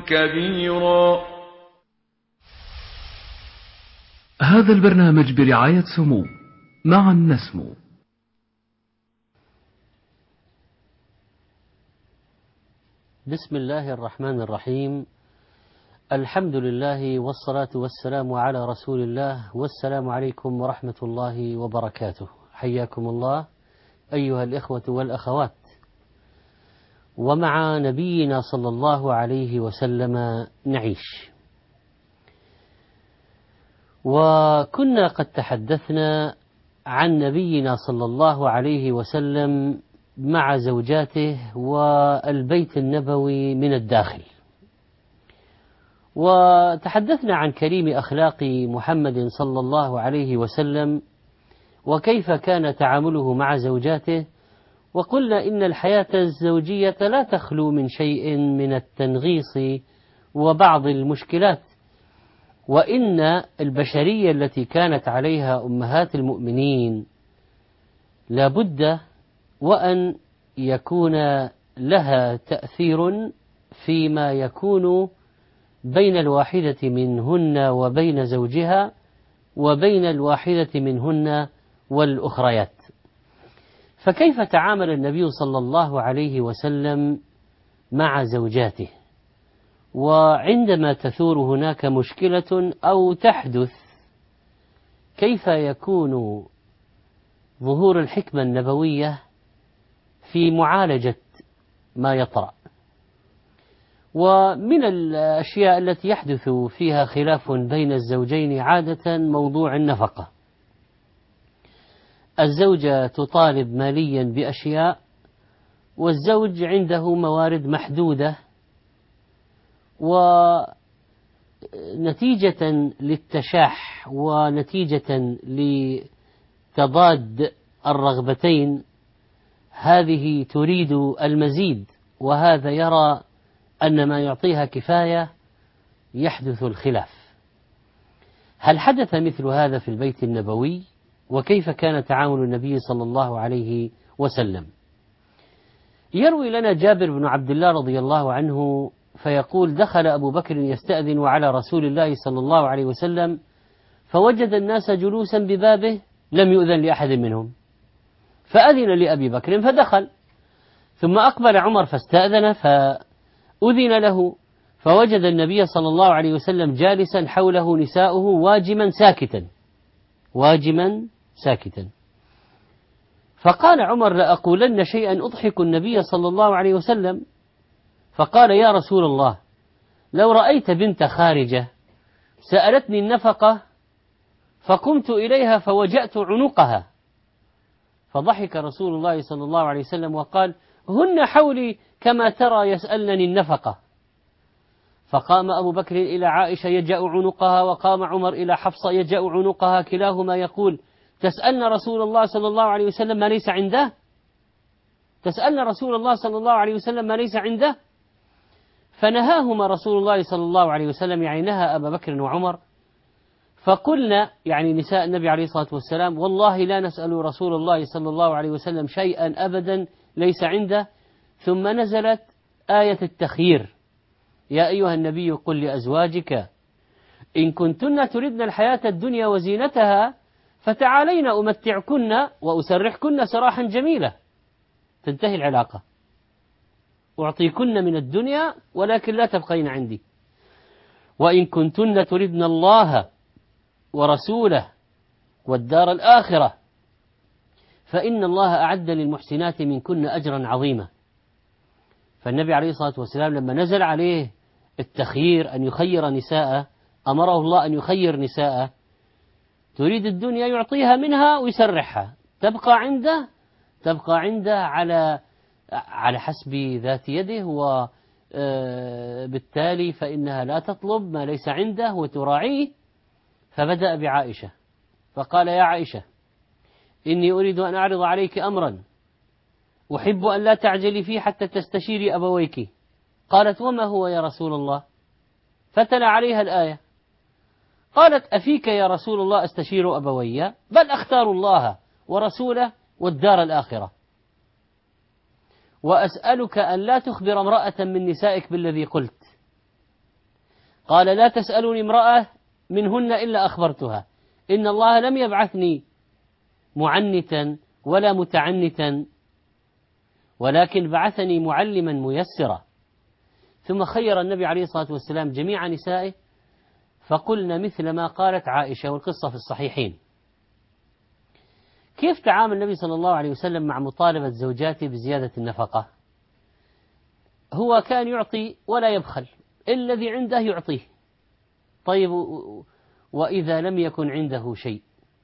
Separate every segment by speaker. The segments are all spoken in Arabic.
Speaker 1: كبيرا.
Speaker 2: هذا البرنامج برعاية سمو معا نسمو.
Speaker 3: بسم الله الرحمن الرحيم. الحمد لله والصلاة والسلام على رسول الله، والسلام عليكم ورحمة الله وبركاته. حياكم الله أيها الإخوة والأخوات، ومع نبينا صلى الله عليه وسلم نعيش. وكنا قد تحدثنا عن نبينا صلى الله عليه وسلم مع زوجاته والبيت النبوي من الداخل، وتحدثنا عن كريم أخلاق محمد صلى الله عليه وسلم وكيف كان تعامله مع زوجاته، وقلنا إن الحياة الزوجية لا تخلو من شيء من التنغيص وبعض المشكلات، وإن البشرية التي كانت عليها أمهات المؤمنين لابد وأن يكون لها تأثير فيما يكون بين الواحدة منهن وبين زوجها، وبين الواحدة منهن والأخريات. فكيف تعامل النبي صلى الله عليه وسلم مع زوجاته؟ وعندما تثور هناك مشكلة أو تحدث، كيف يكون ظهور الحكمة النبوية في معالجة ما يطرأ؟ ومن الأشياء التي يحدث فيها خلاف بين الزوجين عادة موضوع النفقة. الزوجة تطالب ماليا بأشياء، والزوج عنده موارد محدودة، ونتيجة للتشاح ونتيجة لتضاد الرغبتين، هذه تريد المزيد وهذا يرى أن ما يعطيها كفاية، يحدث الخلاف. هل حدث مثل هذا في البيت النبوي؟ وكيف كان تعامل النبي صلى الله عليه وسلم؟ يروي لنا جابر بن عبد الله رضي الله عنه فيقول: دخل أبو بكر يستأذن على رسول الله صلى الله عليه وسلم، فوجد الناس جلوسا ببابه لم يؤذن لأحد منهم، فأذن لأبي بكر فدخل، ثم أقبل عمر فاستأذن فأذن له، فوجد النبي صلى الله عليه وسلم جالسا حوله نساؤه واجما ساكتا. فقال عمر: لأقولن شيئا أضحك النبي صلى الله عليه وسلم. فقال: يا رسول الله، لو رأيت بنت خارجة سألتني النفقة فقمت إليها فوجأت عنقها. فضحك رسول الله صلى الله عليه وسلم وقال: هن حولي كما ترى يسألنني النفقة. فقام أبو بكر إلى عائشة يجأ عنقها، وقام عمر إلى حفصة يجأ عنقها، كلاهما يقول: تسألن رسول الله صلى الله عليه وسلم ما ليس عنده؟ تسألن رسول الله صلى الله عليه وسلم ما ليس عنده؟ فنهاهما رسول الله صلى الله عليه وسلم، يعني نهى أبا بكر وعمر. فقلنا، يعني نساء النبي عليه الصلاة والسلام: والله لا نسأل رسول الله صلى الله عليه وسلم شيئا أبدا ليس عنده. ثم نزلت آية التخيير: يا أيها النبي قل لأزواجك إن كنتن تردن الحياة الدنيا وزينتها فتعالين أمتعكن وأسرحكن سراحا جميلا. تنتهي العلاقة، أعطيكن من الدنيا ولكن لا تبقين عندي. وإن كنتن تردن الله ورسوله والدار الآخرة فإن الله أعد للمحسنات منكن أجرا عظيما. فالنبي عليه الصلاة والسلام لما نزل عليه التخيير أن يخير نساءه، أمره الله أن يخير نساءه، تريد الدنيا يعطيها منها ويسرحها، تبقى عنده على حسب ذات يده، وبالتالي فإنها لا تطلب ما ليس عنده وتراعيه. فبدأ بعائشة فقال: يا عائشة، إني أريد أن أعرض عليك أمرا أحب أن لا تعجلي فيه حتى تستشيري أبويك. قالت: وما هو يا رسول الله؟ فتلا عليها الآية. قالت: أفيك يا رسول الله أستشير أبوي؟ بل أختار الله ورسوله والدار الآخرة، وأسألك أن لا تخبر امرأة من نسائك بالذي قلت. قال لا تسألوني امرأة منهن إلا أخبرتها، إن الله لم يبعثني معنتا ولا متعنتا، ولكن بعثني معلما ميسرا. ثم خير النبي عليه الصلاة والسلام جميع نسائه فقلنا مثل ما قالت عائشة، والقصة في الصحيحين. كيف تعامل النبي صلى الله عليه وسلم مع مطالبة زوجاته بزيادة النفقة؟ هو كان يعطي ولا يبخل، الذي عنده يعطيه. طيب وإذا لم يكن عنده شيء؟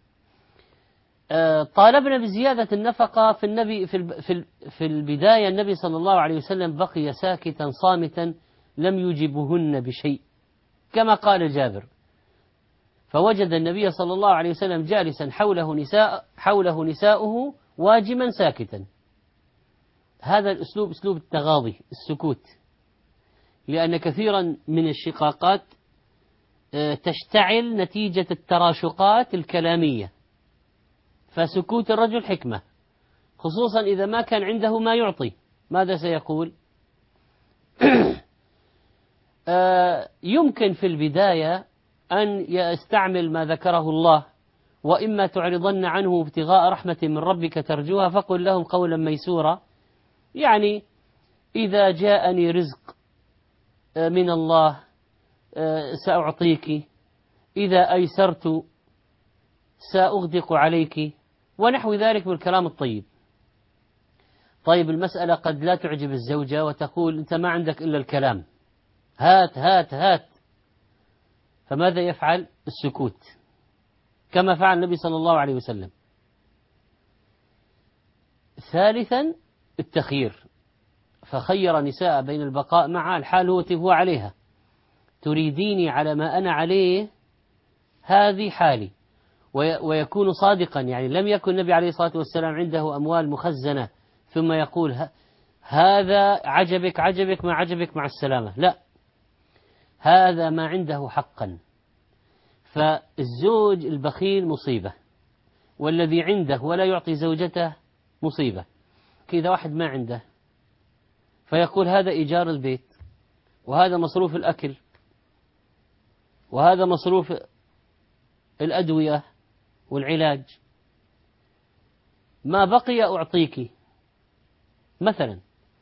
Speaker 3: طالبنا بزيادة النفقة في النبي في البداية النبي صلى الله عليه وسلم بقي ساكتا صامتا لم يجبهن بشيء، كما قال جابر: فوجد النبي صلى الله عليه وسلم جالسا حوله نساؤه واجما ساكتا. هذا الأسلوب أسلوب التغاضي، السكوت، لأن كثيرا من الشقاقات تشتعل نتيجة التراشقات الكلامية، فسكوت الرجل حكمة، خصوصا إذا ما كان عنده ما يعطي. ماذا سيقول؟ يمكن في البداية أن يستعمل ما ذكره الله: وإما تعرضن عنه ابتغاء رحمة من ربك ترجوها فقل لهم قولا ميسورا. يعني إذا جاءني رزق من الله سأعطيك، إذا أيسرت سأغدق عليك، ونحو ذلك بالكلام الطيب. طيب المسألة قد لا تعجب الزوجة وتقول: أنت ما عندك إلا الكلام، هات هات هات. فماذا يفعل؟ السكوت، كما فعل النبي صلى الله عليه وسلم. ثالثا التخيير، فخير نساء بين البقاء مع الحال هو عليها: تريديني على ما أنا عليه، هذه حالي. ويكون صادقا، يعني لم يكن النبي عليه الصلاة والسلام عنده أموال مخزنة ثم يقول هذا عجبك ما عجبك مع السلامة، لا، هذا ما عنده حقا. فالزوج البخيل مصيبة، والذي عنده ولا يعطي زوجته مصيبة. كذا واحد ما عنده فيقول هذا إيجار البيت، وهذا مصروف الأكل، وهذا مصروف الأدوية والعلاج، ما بقي أعطيك مثلا.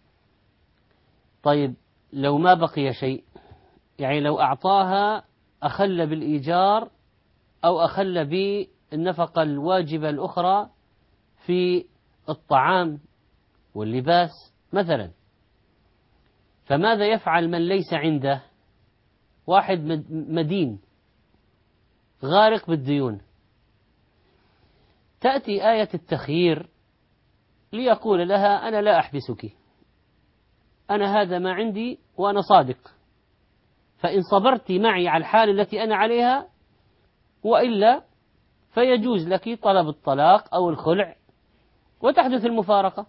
Speaker 3: طيب لو ما بقي شيء، يعني لو أعطاها أخل بالإيجار أو أخل بالنفقة الواجبة الأخرى في الطعام واللباس مثلا، فماذا يفعل من ليس عنده؟ واحد مدين غارق بالديون، تأتي آية التخيير ليقول لها: أنا لا أحبسك، أنا هذا ما عندي وأنا صادق، فإن صبرت معي على الحال التي أنا عليها، وإلا فيجوز لك طلب الطلاق أو الخلع وتحدث المفارقة.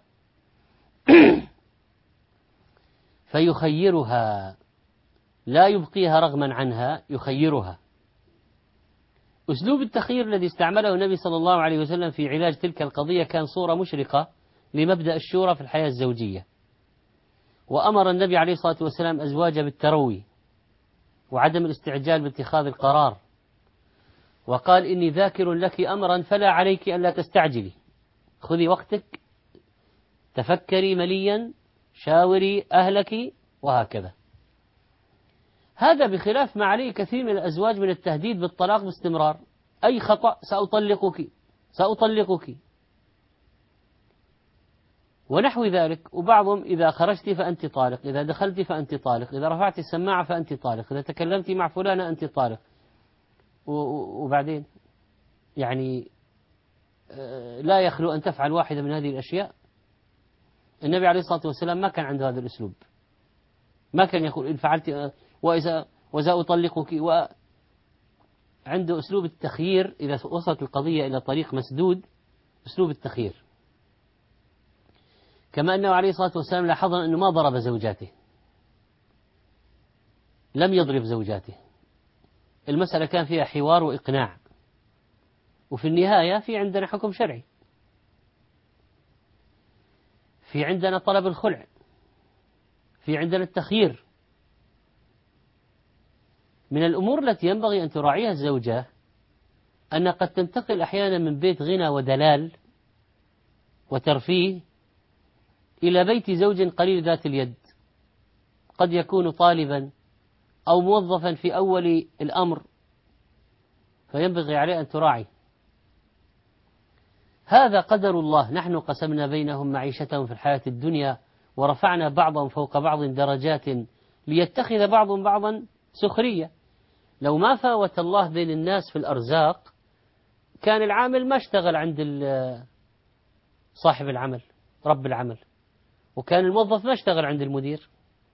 Speaker 3: فيخيرها، لا يبقيها رغما عنها، يخيرها. أسلوب التخيير الذي استعمله النبي صلى الله عليه وسلم في علاج تلك القضية كان صورة مشرقة لمبدأ الشورى في الحياة الزوجية. وأمر النبي عليه الصلاة والسلام أزواجه بالتروي وعدم الاستعجال باتخاذ القرار، وقال: إني ذاكر لك أمرا فلا عليك أن لا تستعجلي، خذي وقتك، تفكري مليا، شاوري أهلك، وهكذا. هذا بخلاف ما عليه كثير من الأزواج من التهديد بالطلاق باستمرار: أي خطأ سأطلقك ونحو ذلك. وبعضهم: إذا خرجت فأنت طالق، إذا دخلت فأنت طالق، إذا رفعت السماعة فأنت طالق، إذا تكلمت مع فلانة أنت طالق. وبعدين يعني لا يخلو أن تفعل واحدة من هذه الأشياء. النبي عليه الصلاة والسلام ما كان عنده هذا الأسلوب، ما كان يقول إن فعلت وإذا أطلقك، عنده أسلوب التخيير. إذا وصلت القضية إلى طريق مسدود، أسلوب التخيير. كما أنه عليه الصلاة والسلام لاحظنا أنه ما ضرب زوجاته، لم يضرب زوجاته، المسألة كان فيها حوار وإقناع، وفي النهاية في عندنا حكم شرعي، في عندنا طلب الخلع، في عندنا التخيير. من الأمور التي ينبغي أن تراعيها الزوجة أن قد تنتقل أحيانا من بيت غنى ودلال وترفيه إلى بيت زوج قليل ذات اليد، قد يكون طالبا أو موظفا في أول الأمر، فينبغي عليه أن تراعي. هذا قدر الله، نحن قسمنا بينهم معيشتهم في الحياة الدنيا ورفعنا بعضهم فوق بعض درجات ليتخذ بعضهم بعضا سخرية. لو ما فاوت الله بين الناس في الأرزاق كان العامل ما اشتغل عند صاحب العمل رب العمل، وكان الموظف ما اشتغل عند المدير.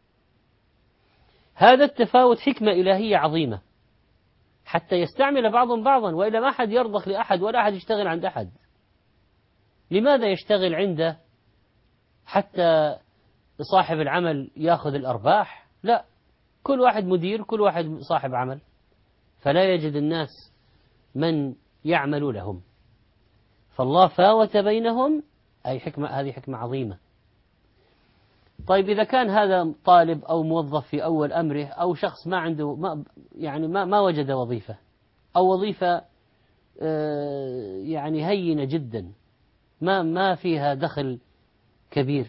Speaker 3: هذا التفاوت حكمة إلهية عظيمة حتى يستعمل بعضهم بعضا، وإلا ما أحد يرضخ لأحد ولا أحد يشتغل عند أحد. لماذا يشتغل عنده حتى صاحب العمل يأخذ الأرباح؟ لا، كل واحد مدير، كل واحد صاحب عمل، فلا يجد الناس من يعمل لهم. فالله فاوت بينهم، أي حكمة، هذه حكمة عظيمة. طيب إذا كان هذا طالب أو موظف في أول أمره، أو شخص ما عنده ما وجد وظيفة، أو وظيفة يعني هينة جدا ما فيها دخل كبير،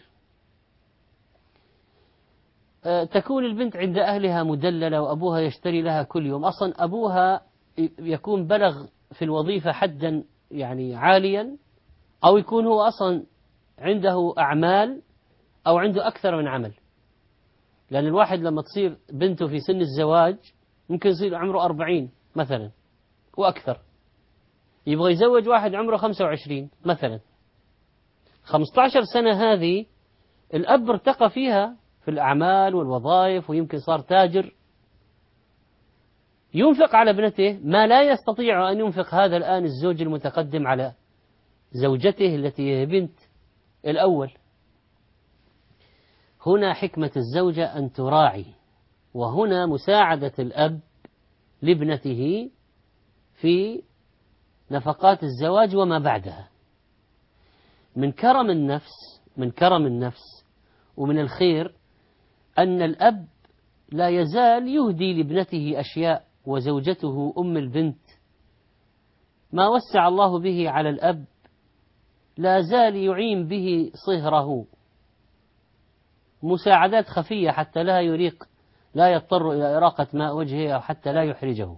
Speaker 3: تكون البنت عند أهلها مدللة وأبوها يشتري لها كل يوم. أصلا أبوها يكون بلغ في الوظيفة حدا يعني عاليا، أو يكون هو أصلا عنده أعمال أو عنده أكثر من عمل. لأن الواحد لما تصير بنته في سن الزواج ممكن يصير عمره 40 مثلا وأكثر، يبغى يزوج واحد عمره 25 مثلا. 15 سنة هذه الأب ارتقى فيها في الأعمال والوظائف، ويمكن صار تاجر، ينفق على ابنته ما لا يستطيع أن ينفق هذا الآن الزوج المتقدم على زوجته التي هي بنت الأول. هنا حكمة الزوجة أن تراعي، وهنا مساعدة الأب لابنته في نفقات الزواج وما بعدها. من كرم النفس ومن الخير أن الأب لا يزال يهدي لابنته أشياء، وزوجته أم البنت ما وسع الله به على الأب لا زال يعين به صهره، مساعدات خفية حتى لا يضطر إلى إراقة ماء وجهه، أو حتى لا يحرجه.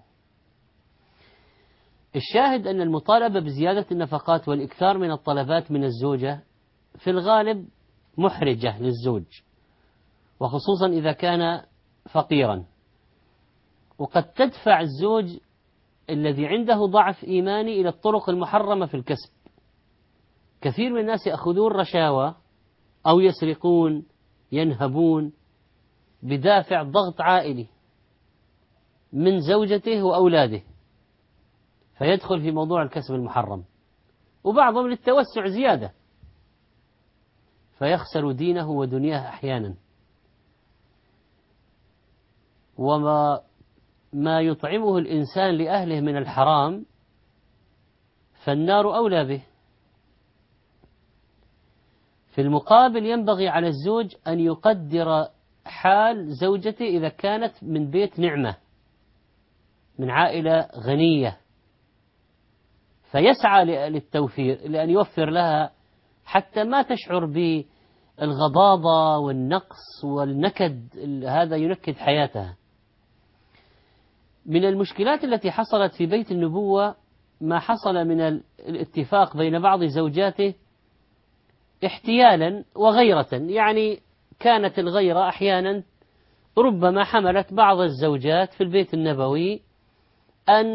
Speaker 3: الشاهد أن المطالبة بزيادة النفقات والإكثار من الطلبات من الزوجة في الغالب محرجة للزوج، وخصوصا إذا كان فقيرا، وقد تدفع الزوج الذي عنده ضعف إيماني إلى الطرق المحرمة في الكسب. كثير من الناس يأخذون رشاوى أو يسرقون، ينهبون بدافع ضغط عائلي من زوجته وأولاده، فيدخل في موضوع الكسب المحرم، وبعضهم للتوسع زيادة فيخسر دينه ودنياه أحيانا. وما يطعمه الإنسان لأهله من الحرام فالنار أولى به. في المقابل ينبغي على الزوج أن يقدر حال زوجته إذا كانت من بيت نعمة، من عائلة غنية، فيسعى للتوفير، لأن يوفر لها حتى ما تشعر بالغضاضة والنقص والنكد، هذا ينكد حياتها. من المشكلات التي حصلت في بيت النبوة ما حصل من الاتفاق بين بعض زوجاته احتيالا وغيرة. يعني كانت الغيرة أحيانا ربما حملت بعض الزوجات في البيت النبوي أن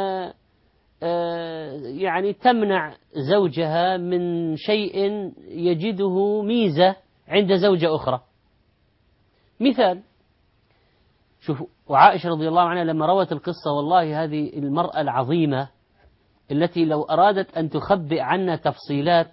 Speaker 3: يعني تمنع زوجها من شيء يجده ميزة عند زوجة أخرى. مثال، شوفوا، وعائشة رضي الله عنها لما روت القصة، والله هذه المرأة العظيمة التي لو أرادت أن تخبئ عنا تفصيلات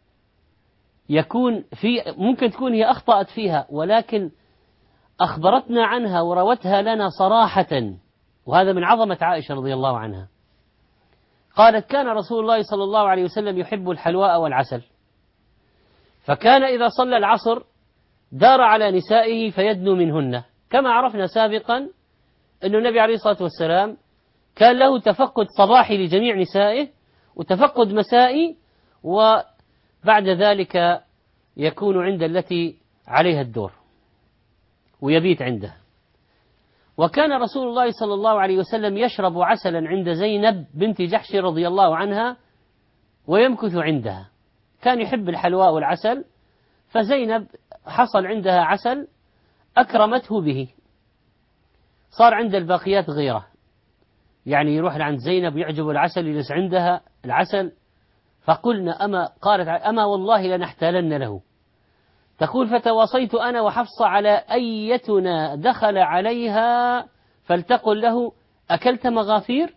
Speaker 3: ممكن تكون هي أخطأت فيها، ولكن أخبرتنا عنها وروتها لنا صراحة، وهذا من عظمة عائشة رضي الله عنها. قالت: كان رسول الله صلى الله عليه وسلم يحب الحلواء والعسل، فكان إذا صلى العصر دار على نسائه فيدنو منهن. كما عرفنا سابقا أن النبي عليه الصلاة والسلام كان له تفقد صباحي لجميع نسائه وتفقد مسائي، وبعد ذلك يكون عند التي عليها الدور ويبيت عندها. وكان رسول الله صلى الله عليه وسلم يشرب عسلا عند زينب بنت جحش رضي الله عنها ويمكث عندها، كان يحب الحلواء والعسل، فزينب حصل عندها عسل أكرمته به، صار عند الباقيات غيره، يعني يروح عند زينب يعجب العسل يجلس عندها العسل، فقلنا قالت أما والله لنحتالن له. تقول فتواصيت أنا وحفصة على أيتنا دخل عليها فلتقل له أكلت مغافير.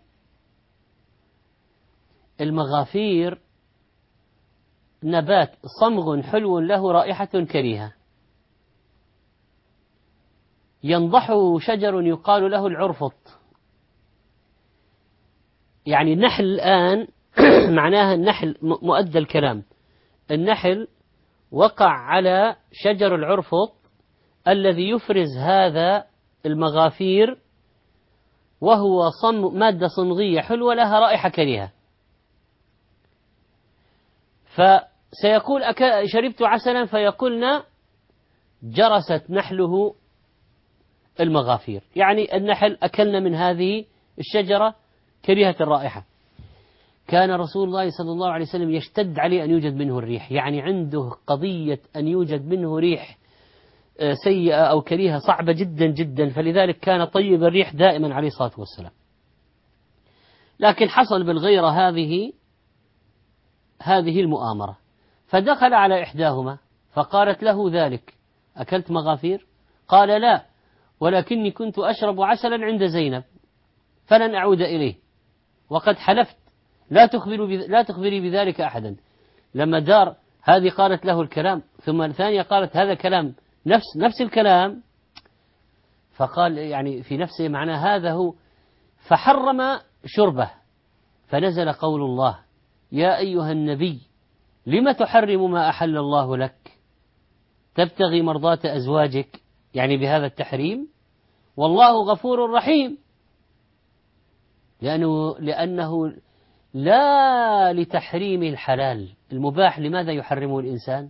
Speaker 3: المغافير نبات صمغ حلو له رائحة كريهة، ينضحه شجر يقال له العرفط. يعني النحل الآن معناها النحل مؤدى الكلام، النحل وقع على شجر العرفط الذي يفرز هذا المغافير، وهو مادة صمغية حلوة لها رائحة كريهة. فسيقول شربت عسلا، فيقولنا جرست نحله المغافير، يعني النحل أكلنا من هذه الشجرة كريهة الرائحة. كان رسول الله صلى الله عليه وسلم يشتد عليه أن يوجد منه الريح، يعني عنده قضية أن يوجد منه ريح سيئة أو كريهة صعبة جدا جدا، فلذلك كان طيب الريح دائما عليه الصلاة والسلام. لكن حصل بالغيرة هذه المؤامرة، فدخل على إحداهما فقالت له ذلك أكلت مغافير؟ قال لا، ولكني كنت أشرب عسلا عند زينب فلن أعود إليه، وقد حلفت لا تخبري بذلك أحدا. لما دار هذه قالت له الكلام، ثم الثانية قالت هذا كلام نفس الكلام، فقال يعني في نفسه معنى هذا هو، فحرم شربه. فنزل قول الله يا أيها النبي لم تحرم ما أحل الله لك تبتغي مرضاة أزواجك، يعني بهذا التحريم، والله غفور رحيم، لأنه لا لتحريم الحلال المباح لماذا يحرمه الإنسان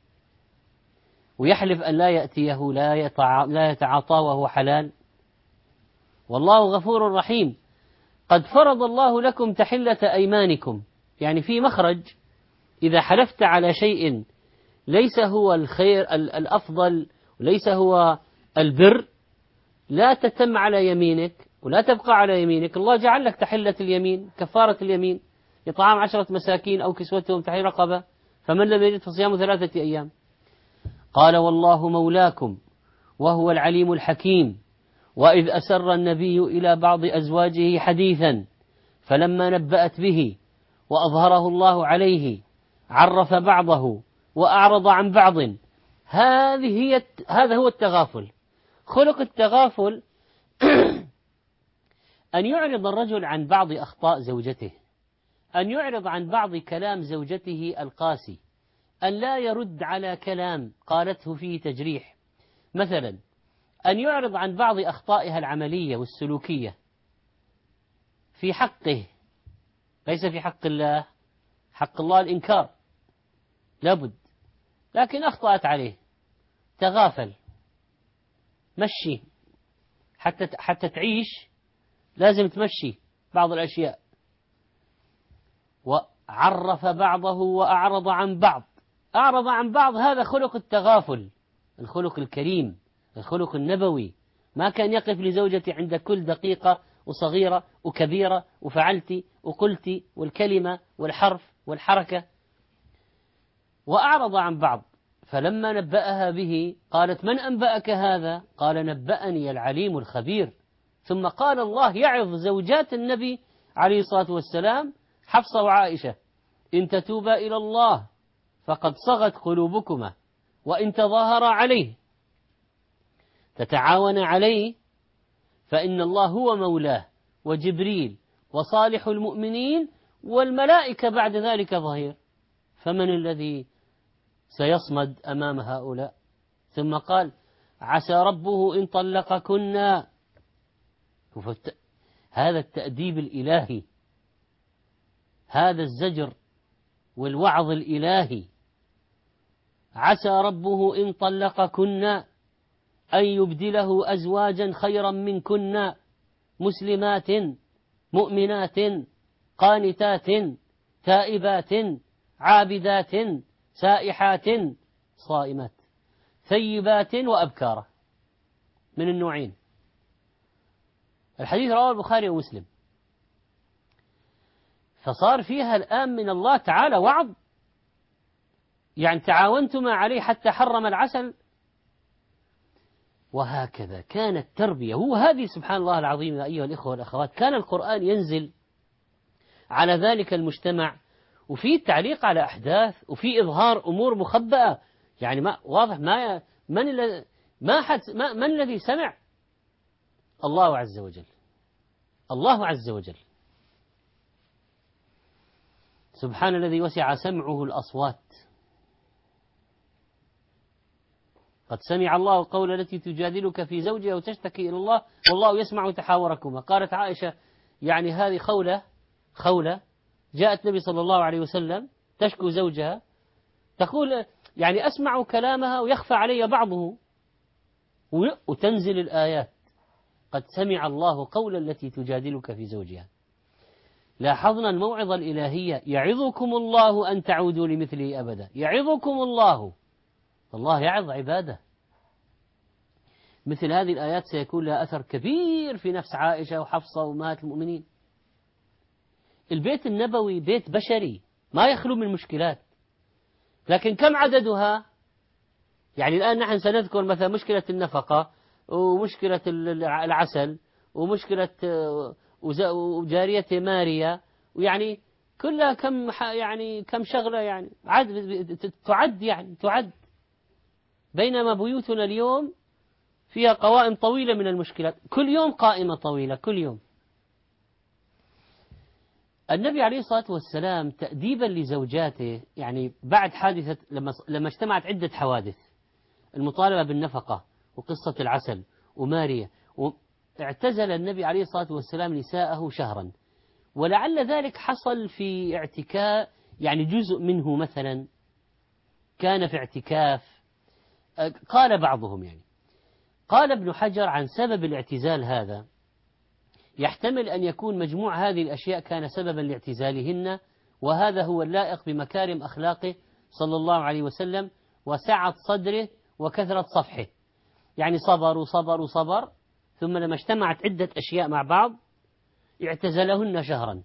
Speaker 3: ويحلف أن لا يأتيه لا يتعاطى وهو حلال. والله غفور رحيم، قد فرض الله لكم تحلة أيمانكم، يعني في مخرج، إذا حلفت على شيء ليس هو الخير الأفضل وليس هو البر لا تتم على يمينك ولا تبقى على يمينك. الله جعل لك تحلة اليمين، كفارة اليمين، إطعام 10 مساكين أو كسوتهم تحرير رقبة، فمن لم يجد فصيام 3 أيام. قال والله مولاكم وهو العليم الحكيم، وإذ أسر النبي إلى بعض أزواجه حديثا فلما نبأت به وأظهره الله عليه عرف بعضه وأعرض عن بعض. هذا هو التغافل. خلق التغافل أن يعرض الرجل عن بعض أخطاء زوجته، أن يعرض عن بعض كلام زوجته القاسي، أن لا يرد على كلام قالته فيه تجريح، مثلا أن يعرض عن بعض أخطائها العملية والسلوكية في حقه، ليس في حق الله. حق الله الإنكار لابد، لكن أخطأت عليه تغافل، مشي حتى تعيش لازم تمشي بعض الأشياء. وعرف بعضه وأعرض عن بعض. أعرض عن بعض هذا خلق التغافل، الخلق الكريم، الخلق النبوي. ما كان يقف لزوجتي عند كل دقيقة وصغيرة وكبيرة وفعلتي وقلتي والكلمة والحرف والحركة. وأعرض عن بعض، فلما نبأها به قالت من أنبأك هذا؟ قال نبأني العليم الخبير. ثم قال الله يعظ زوجات النبي عليه الصلاة والسلام حفصة وعائشة إن تتوبا إلى الله فقد صغت قلوبكما وإن تظاهرا عليه تتعاون عليه فإن الله هو مولاه وجبريل وصالح المؤمنين والملائكة بعد ذلك ظهير، فمن الذي سيصمد أمام هؤلاء؟ ثم قال عسى ربه إن طلقكن هذا التأديب الإلهي، هذا الزجر والوعظ الإلهي. عسى ربه إن طلقكن أن يبدله أزواجا خيرا منكن مسلمات مؤمنات قانتات تائبات عابدات سائحات صائمات ثيبات وأبكارا، من النوعين. الحديث رواه البخاري ومسلم. فصار فيها الآن من الله تعالى وعظ، يعني تعاونتما عليه حتى حرم العسل. وهكذا كانت تربية. هو هذه سبحان الله العظيم يا أيها الإخوة والأخوات، كان القرآن ينزل على ذلك المجتمع، وفي تعليق على أحداث، وفي إظهار أمور مخبأة. يعني ما واضح من الذي سمع؟ الله عز وجل. الله عز وجل سبحان الذي وسع سمعه الأصوات. قد سمع الله قول التي تجادلك في زوجها وتشتكي إلى الله والله يسمع تحاوركما. قالت عائشة يعني هذه خولة جاءت النبي صلى الله عليه وسلم تشكو زوجها، تقول يعني أسمع كلامها ويخفى علي بعضه، وتنزل الآيات قد سمع الله قول التي تجادلك في زوجها. لاحظنا الموعظة الإلهية، يعظكم الله أن تعودوا لمثله أبدا. يعظكم الله يعظ عباده. مثل هذه الآيات سيكون لها أثر كبير في نفس عائشة وحفصة وأمهات المؤمنين. البيت النبوي بيت بشري ما يخلو من مشكلات، لكن كم عددها؟ يعني الآن نحن سنذكر مثلا مشكلة النفقة ومشكلة العسل ومشكلة وجارية ماريا، ويعني كلها كم شغلة يعني تعد. بينما بيوتنا اليوم فيها قوائم طويلة من المشكلات، كل يوم قائمة طويلة كل يوم. النبي عليه الصلاة والسلام تأديبا لزوجاته، يعني بعد حادثة لما اجتمعت عدة حوادث، المطالبة بالنفقة وقصة العسل وماريا، اعتزل النبي عليه الصلاة والسلام نساءه شهرا. ولعل ذلك حصل في اعتكاف، يعني جزء منه مثلا كان في اعتكاف. قال بعضهم، يعني قال ابن حجر عن سبب الاعتزال هذا، يحتمل أن يكون مجموع هذه الأشياء كان سببا لاعتزالهن، وهذا هو اللائق بمكارم أخلاقه صلى الله عليه وسلم وسعة صدره وكثرة صفحه. يعني صبر ثم لما اجتمعت عدة أشياء مع بعض اعتزلهن شهرا،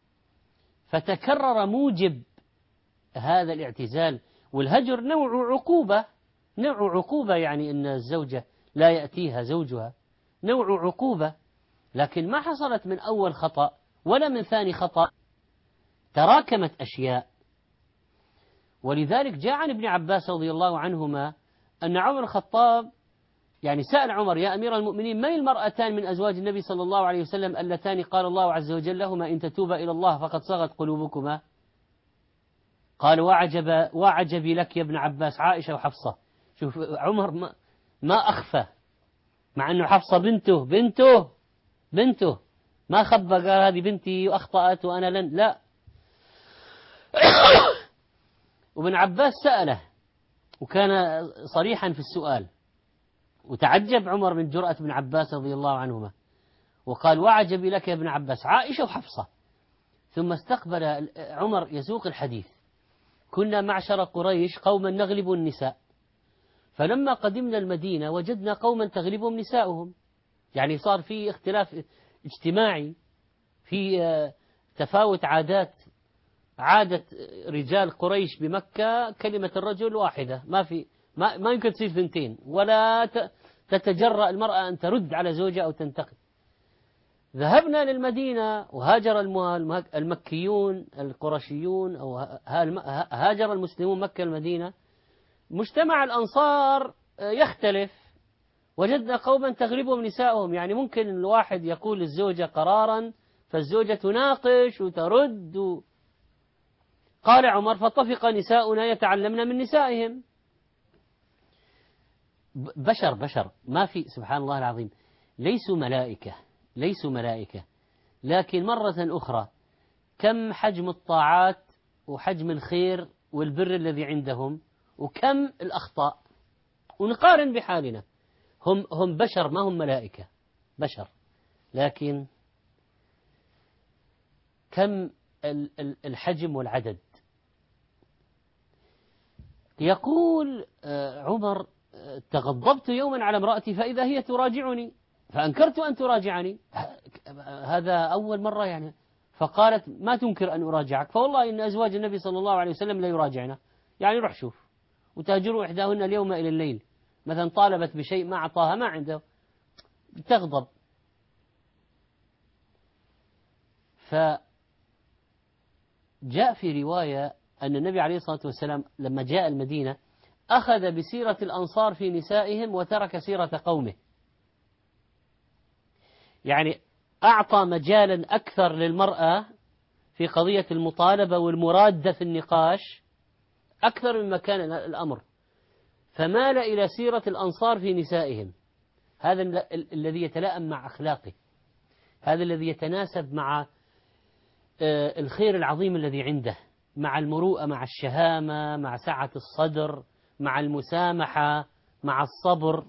Speaker 3: فتكرر موجب هذا الاعتزال. والهجر نوع عقوبة، يعني أن الزوجة لا يأتيها زوجها نوع عقوبة، لكن ما حصلت من أول خطأ ولا من ثاني خطأ، تراكمت أشياء. ولذلك جاء عن ابن عباس رضي الله عنهما أن عمر الخطاب يعني سأل عمر يا أمير المؤمنين من المرأتان من أزواج النبي صلى الله عليه وسلم اللتان قال الله عز وجل لهما إن تتوبا إلى الله فقد صغت قلوبكما؟ قال وعجبي لك يا ابن عباس عائشة وحفصة. شوف عمر ما أخفى، مع أنه حفصة بنته ما خبى قال هذه بنتي وأخطأت وأنا لا. وابن عباس سأله وكان صريحا في السؤال، وتعجب عمر من جرأة ابن عباس رضي الله عنهما، وقال وعجبي لك يا ابن عباس عائشة وحفصة. ثم استقبل عمر يسوق الحديث: كنا معشر قريش قوما نغلب النساء، فلما قدمنا المدينة وجدنا قوما تغلبهم نساؤهم. يعني صار في اختلاف اجتماعي، في تفاوت عادات. عادة رجال قريش بمكة كلمة الرجل واحدة، ما يمكن تصير ثنتين، ولا تتجرأ المرأة أن ترد على زوجها أو تنتقد. ذهبنا للمدينة وهاجر المكيون القرشيون، أو هاجر المسلمون مكة المدينة. مجتمع الأنصار يختلف، وجدنا قوما تغلبهم نساؤهم. يعني ممكن الواحد يقول للزوجة قرارا فالزوجة تناقش وترد. قال عمر فطفق نساؤنا يتعلمن من نسائهم. بشر ما في، سبحان الله العظيم، ليسوا ملائكة ليسوا ملائكة، لكن مرة أخرى كم حجم الطاعات وحجم الخير والبر الذي عندهم، وكم الأخطاء، ونقارن بحالنا. هم بشر، ما هم ملائكة، بشر، لكن كم الحجم والعدد. يقول عمر: تغضبت يوما على امرأتي فإذا هي تراجعني فأنكرت أن تراجعني. هذا أول مرة يعني. فقالت: ما تنكر أن أراجعك؟ فوالله إن أزواج النبي صلى الله عليه وسلم لا يراجعنا. يعني روح شوف، وتهجروا إحداهن اليوم إلى الليل، مثلا طالبت بشيء ما أعطاها ما عنده تغضب. فجاء في رواية أن النبي عليه الصلاة والسلام لما جاء المدينة أخذ بسيرة الأنصار في نسائهم وترك سيرة قومه، يعني أعطى مجالا أكثر للمرأة في قضية المطالبة والمرادة في النقاش أكثر مما كان الأمر، فمال إلى سيرة الأنصار في نسائهم. هذا الذي يتلائم مع أخلاقه، هذا الذي يتناسب مع الخير العظيم الذي عنده، مع المروءة، مع الشهامة، مع سعة الصدر، مع المسامحة، مع الصبر.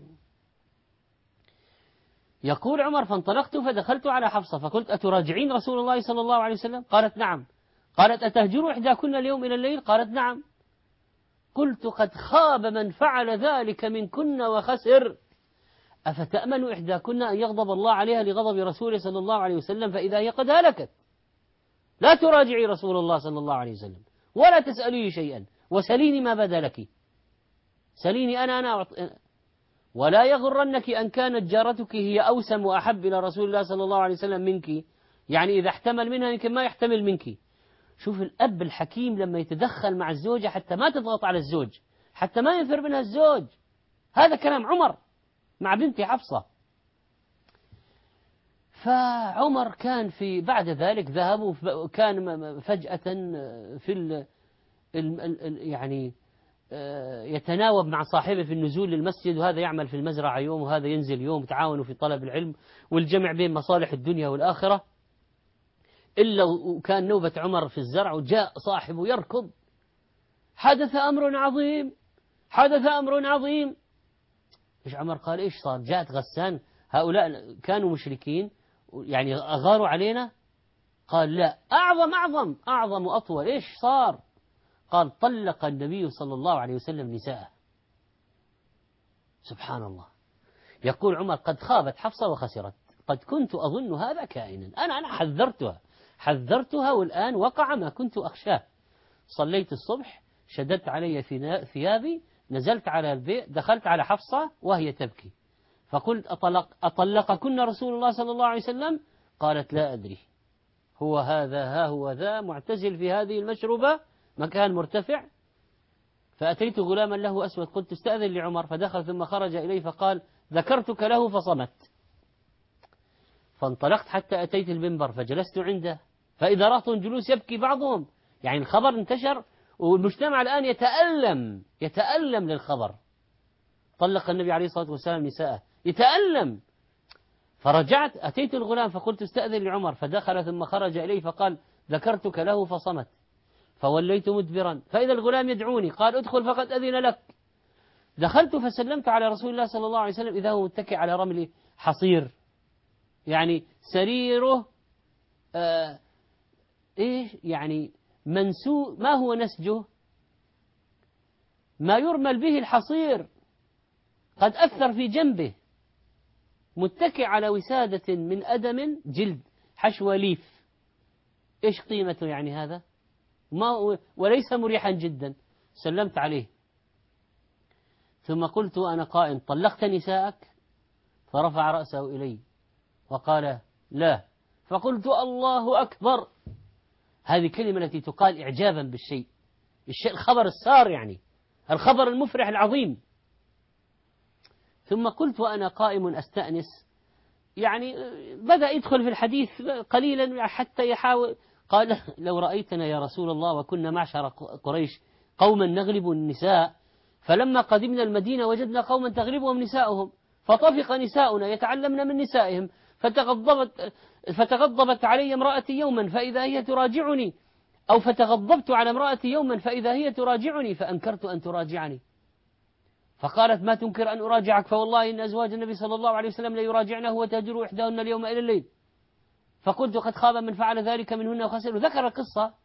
Speaker 3: يقول عمر: فانطلقت فدخلت على حفصة فقلت: أتراجعين رسول الله صلى الله عليه وسلم؟ قالت: نعم. قالت: أتهجر إحداكن اليوم إلى الليل؟ قالت: نعم. قلت: قد خاب من فعل ذلك منكن وخسر. أفتأمن إحداكن أن يغضب الله عليها لغضب رسوله صلى الله عليه وسلم فإذا هي قد هلكت؟ لا تراجعي رسول الله صلى الله عليه وسلم ولا تسأليه شيئا، وسليني ما بدا لك، سليني أنا ولا يغرنك أن كانت جارتك هي أوسم وأحب إلى رسول الله صلى الله عليه وسلم منك، يعني إذا احتمل منها يمكن ما يحتمل منك. شوف الأب الحكيم لما يتدخل مع الزوجة حتى ما تضغط على الزوج، حتى ما ينفر منها الزوج. هذا كلام عمر مع بنته حفصة. فعمر كان في بعد ذلك ذهبوا، كان فجأة في يعني يتناوب مع صاحبه في النزول للمسجد، وهذا يعمل في المزرعة يوم وهذا ينزل يوم، تعاونوا في طلب العلم والجمع بين مصالح الدنيا والآخرة. إلا وكان نوبة عمر في الزرع وجاء صاحبه يركض: حدث أمر عظيم، حدث أمر عظيم. إيش عمر؟ قال: إيش صار؟ جاءت غسان، هؤلاء كانوا مشركين يعني أغاروا علينا. قال: لا، أعظم وأطول. إيش صار؟ قال: طلق النبي صلى الله عليه وسلم نساءه. سبحان الله. يقول عمر: قد خابت حفصة وخسرت، قد كنت أظن هذا كائنا، أنا حذرتها والآن وقع ما كنت أخشاه. صليت الصبح، شددت علي في ثيابي، نزلت على البيت، دخلت على حفصة وهي تبكي، فقلت: أطلقكن رسول الله صلى الله عليه وسلم؟ قالت: لا أدري، هو هذا ها هو ذا معتزل في هذه المشروبة مكان مرتفع. فأتيت غلاما له أسود، قلت: استأذن لعمر، فدخل ثم خرج إليه فقال: ذكرتك له فصمت. فانطلقت حتى أتيت المنبر فجلست عنده، فإذا رأت جلوس يبكي بعضهم، يعني الخبر انتشر والمجتمع الآن يتألم للخبر. طلق النبي عليه الصلاة والسلام نساءه، يتألم. فرجعت أتيت الغلام فقلت: استأذن لعمر، فدخل ثم خرج إليه فقال: ذكرتك له فصمت. فوليت مدبرا فإذا الغلام يدعوني، قال: ادخل فقد أذن لك. دخلت فسلمت على رسول الله صلى الله عليه وسلم إذا هو متكئ على رمل حصير، يعني سريره إيش يعني منسوء، ما هو نسجه، ما يرمل به الحصير، قد أثر في جنبه، متكئ على وسادة من أدم جلد حشو ليف. إيش قيمته يعني هذا؟ وليس مريحا جدا. سلمت عليه ثم قلت أنا قائم: طلقت نساءك؟ فرفع رأسه إلي وقال: لا. فقلت: الله أكبر. هذه كلمة التي تقال إعجابا بالشيء، الخبر السار، يعني الخبر المفرح العظيم. ثم قلت وأنا قائم أستأنس، يعني بدأ يدخل في الحديث قليلا حتى يحاول. قال: لو رأيتنا يا رسول الله وكنا معشر قريش قوما نغلب النساء، فلما قدمنا المدينة وجدنا قوما تغلبهم نساؤهم، فطفق نساؤنا يتعلمن من نسائهم، فتغضبت علي امرأتي يوما فإذا هي تراجعني، أو فتغضبت على امرأتي يوما فإذا هي تراجعني فأنكرت أن تراجعني، فقالت ما تنكر أن أراجعك، فوالله إن أزواج النبي صلى الله عليه وسلم ليراجعنه وتهجر إحداهن اليوم إلى الليل. فقلت قد خاب من فعل ذلك منهن وخسر، وذكر القصة.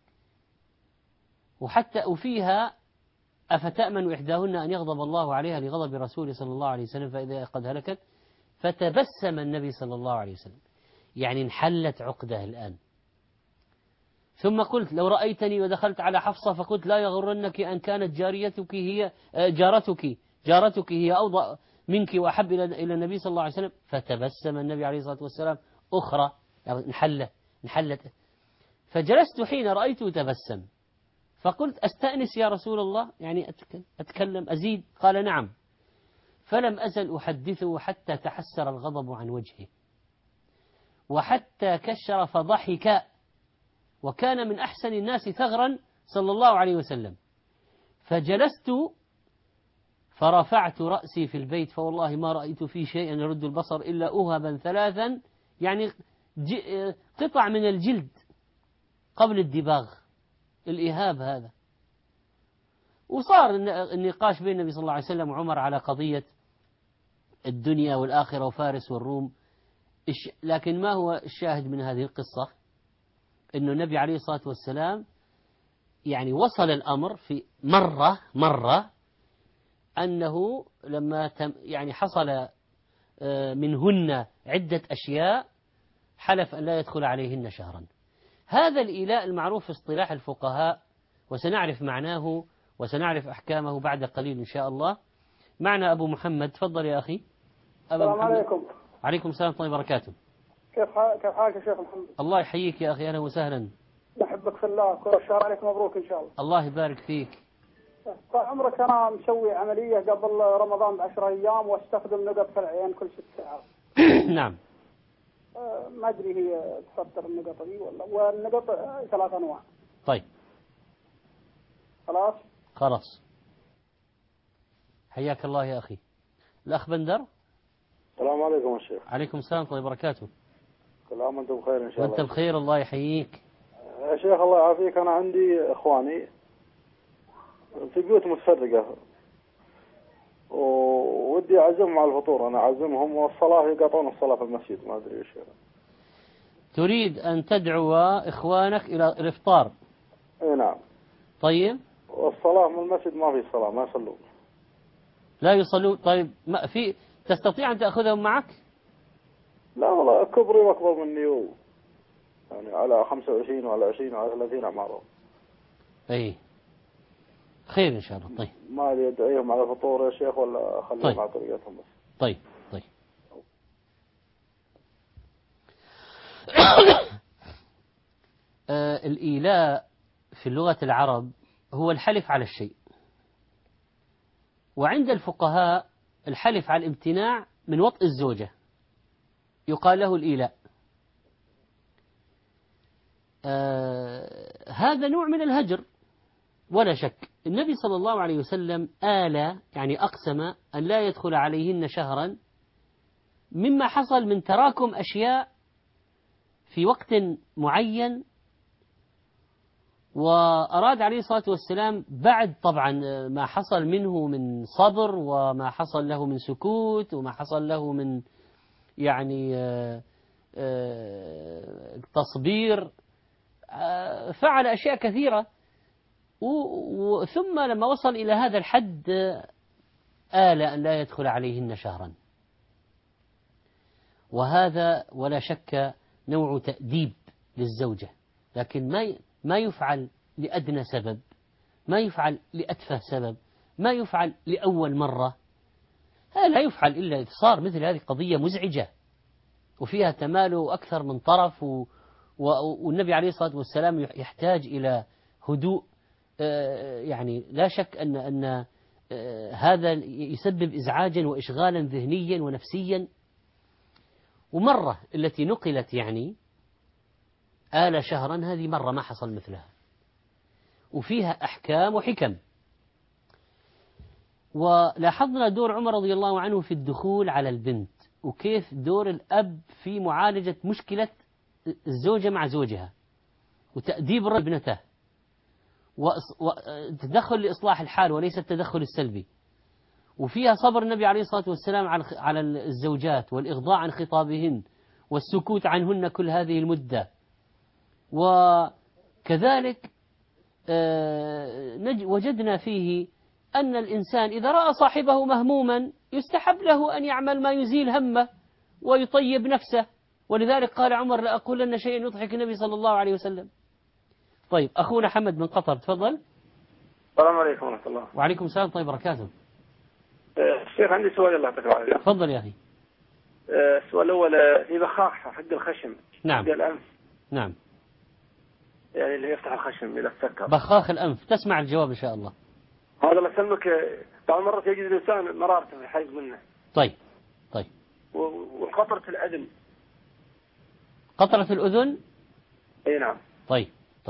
Speaker 3: وفيها أفتأمن إحداهن أن يغضب الله عليها لغضب رسوله صلى الله عليه وسلم فإذا قد هلكت. فتبسم النبي صلى الله عليه وسلم، يعني انحلت عقده الآن. ثم قلت لو رأيتني ودخلت على حفصة فقلت لا يغرنك أن كانت جاريتك هي جارتك هي أوضأ منك وأحب إلى النبي صلى الله عليه وسلم. فتبسم النبي عليه الصلاة والسلام أخرى، يعني انحلت. فجلست حين رأيته تبسم، فقلت أستأنس يا رسول الله، يعني أتكلم أزيد؟ قال نعم. فلم أزل أحدثه حتى تحسر الغضب عن وجهه، وحتى كشر فضحك، وكان من أحسن الناس ثغرا صلى الله عليه وسلم. فجلست فرفعت رأسي في البيت، فوالله ما رأيت فيه شيئا يرد البصر إلا أهبا ثلاثا، يعني قطع من الجلد قبل الدباغ، الإهاب هذا. وصار النقاش بين النبي صلى الله عليه وسلم وعمر على قضية الدنيا والآخرة وفارس والروم. لكن ما هو الشاهد من هذه القصة؟ أن النبي عليه الصلاة والسلام يعني وصل الأمر في مرة أنه لما يعني حصل منهن عدة أشياء حلف أن لا يدخل عليهن شهرا. هذا الإيلاء المعروف في اصطلاح الفقهاء، وسنعرف معناه وسنعرف أحكامه بعد قليل إن شاء الله. معنا أبو محمد، تفضل يا أخي.
Speaker 1: السلام عليكم.
Speaker 3: عليكم السلام ورحمة الله وبركاته.
Speaker 1: كيف حالك يا شيخ محمد؟
Speaker 3: الله يحييك يا أخي، أهلا وسهلا.
Speaker 1: نحبك في الله، كل الشهر عليك مبروك إن شاء الله.
Speaker 3: الله يبارك فيك.
Speaker 1: طال عمرك أنا مسوي عملية قبل رمضان ب10 أيام، واستخدم نقط في العين كل 6 ساعات.
Speaker 3: نعم.
Speaker 1: ما أدري هي تفطر النقط دي ولا، والنقط 3 أنواع.
Speaker 3: طيب خلاص. حياك الله يا أخي. الأخ بندر.
Speaker 4: السلام عليكم يا شيخ.
Speaker 3: عليكم السلام ورحمة الله وبركاته.
Speaker 4: كل عام وانتم بخير ان شاء الله.
Speaker 3: وانت بخير، الله يحييك.
Speaker 4: يا شيخ الله يعافيك، انا عندي اخواني في بيوت متفرقة ودي اعزمهم على الفطور، انا اعزمهم والصلاة يقطعون الصلاة في المسجد، ما ادري ايش.
Speaker 3: تريد ان تدعو اخوانك الى الافطار؟
Speaker 4: اي نعم.
Speaker 3: طيب.
Speaker 4: والصلاة من المسجد ما في صلاة، ما يصلون.
Speaker 3: لا يصلون؟ طيب ما في، تستطيع ان تاخذهم معك؟
Speaker 4: لا والله كبري واكبر مني يعني على 25 وعلى 20 وعلى 30 اعمارهم.
Speaker 3: اي خير ان شاء الله. طيب
Speaker 4: ما لي ادعيهم على الفطور يا شيخ ولا اخليهم على طريقتهم بس.
Speaker 3: طيب الإيلاء في لغة العرب هو الحلف على الشيء، وعند الفقهاء الحلف على الامتناع من وطء الزوجة يقال له الإيلاء. هذا نوع من الهجر ولا شك. النبي صلى الله عليه وسلم يعني أقسم أن لا يدخل عليهن شهرا، مما حصل من تراكم أشياء في وقت معين، وأراد عليه الصلاة والسلام بعد طبعا ما حصل منه من صبر، وما حصل له من سكوت، وما حصل له من يعني تصبير، فعل أشياء كثيرة، ثم لما وصل إلى هذا الحد آل أن لا يدخل عليهن شهرا. وهذا ولا شك نوع تأديب للزوجة، لكن ما يفعل لأدنى سبب، ما يفعل لأتفه سبب، ما يفعل لأول مرة. هذا لا يفعل إلا إذا صار مثل هذه قضية مزعجة وفيها تماله أكثر من طرف، والنبي عليه الصلاة والسلام يحتاج إلى هدوء. يعني لا شك أن هذا يسبب إزعاجا وإشغالا ذهنيا ونفسيا. ومرة التي نقلت يعني آل شهرا، هذه مرة ما حصل مثلها، وفيها أحكام وحكم. ولاحظنا دور عمر رضي الله عنه في الدخول على البنت وكيف دور الأب في معالجة مشكلة الزوجة مع زوجها وتأديب ابنته وتدخل لإصلاح الحال وليس التدخل السلبي. وفيها صبر النبي عليه الصلاة والسلام على الزوجات والإغضاء عن خطابهن والسكوت عنهن كل هذه المدة. وكذلك وجدنا فيه أن الإنسان إذا رأى صاحبه مهموما يستحب له أن يعمل ما يزيل همه ويطيب نفسه، ولذلك قال عمر لأقولن شيئا يضحك النبي صلى الله عليه وسلم. طيب أخونا حمد من قطر تفضل.
Speaker 5: السلام عليكم ورحمة الله.
Speaker 3: وعليكم السلام طيب بركاته.
Speaker 5: الشيخ عندي سؤال الله يعطيك العافية.
Speaker 3: تفضل يا أخي.
Speaker 5: السؤال الأول في بخاخ حق الخشم.
Speaker 3: نعم.
Speaker 5: حق الأنف.
Speaker 3: نعم.
Speaker 5: يعني اللي يفتح الخشم إذا سكر.
Speaker 3: بخاخ الأنف، تسمع الجواب إن شاء الله.
Speaker 5: هذا الله يسلمك، بعض المرات يجد الإنسان مرارته في حيض منه.
Speaker 3: طيب.
Speaker 5: وقطرة الأذن.
Speaker 3: قطرة الأذن.
Speaker 5: أي نعم.
Speaker 3: طيب.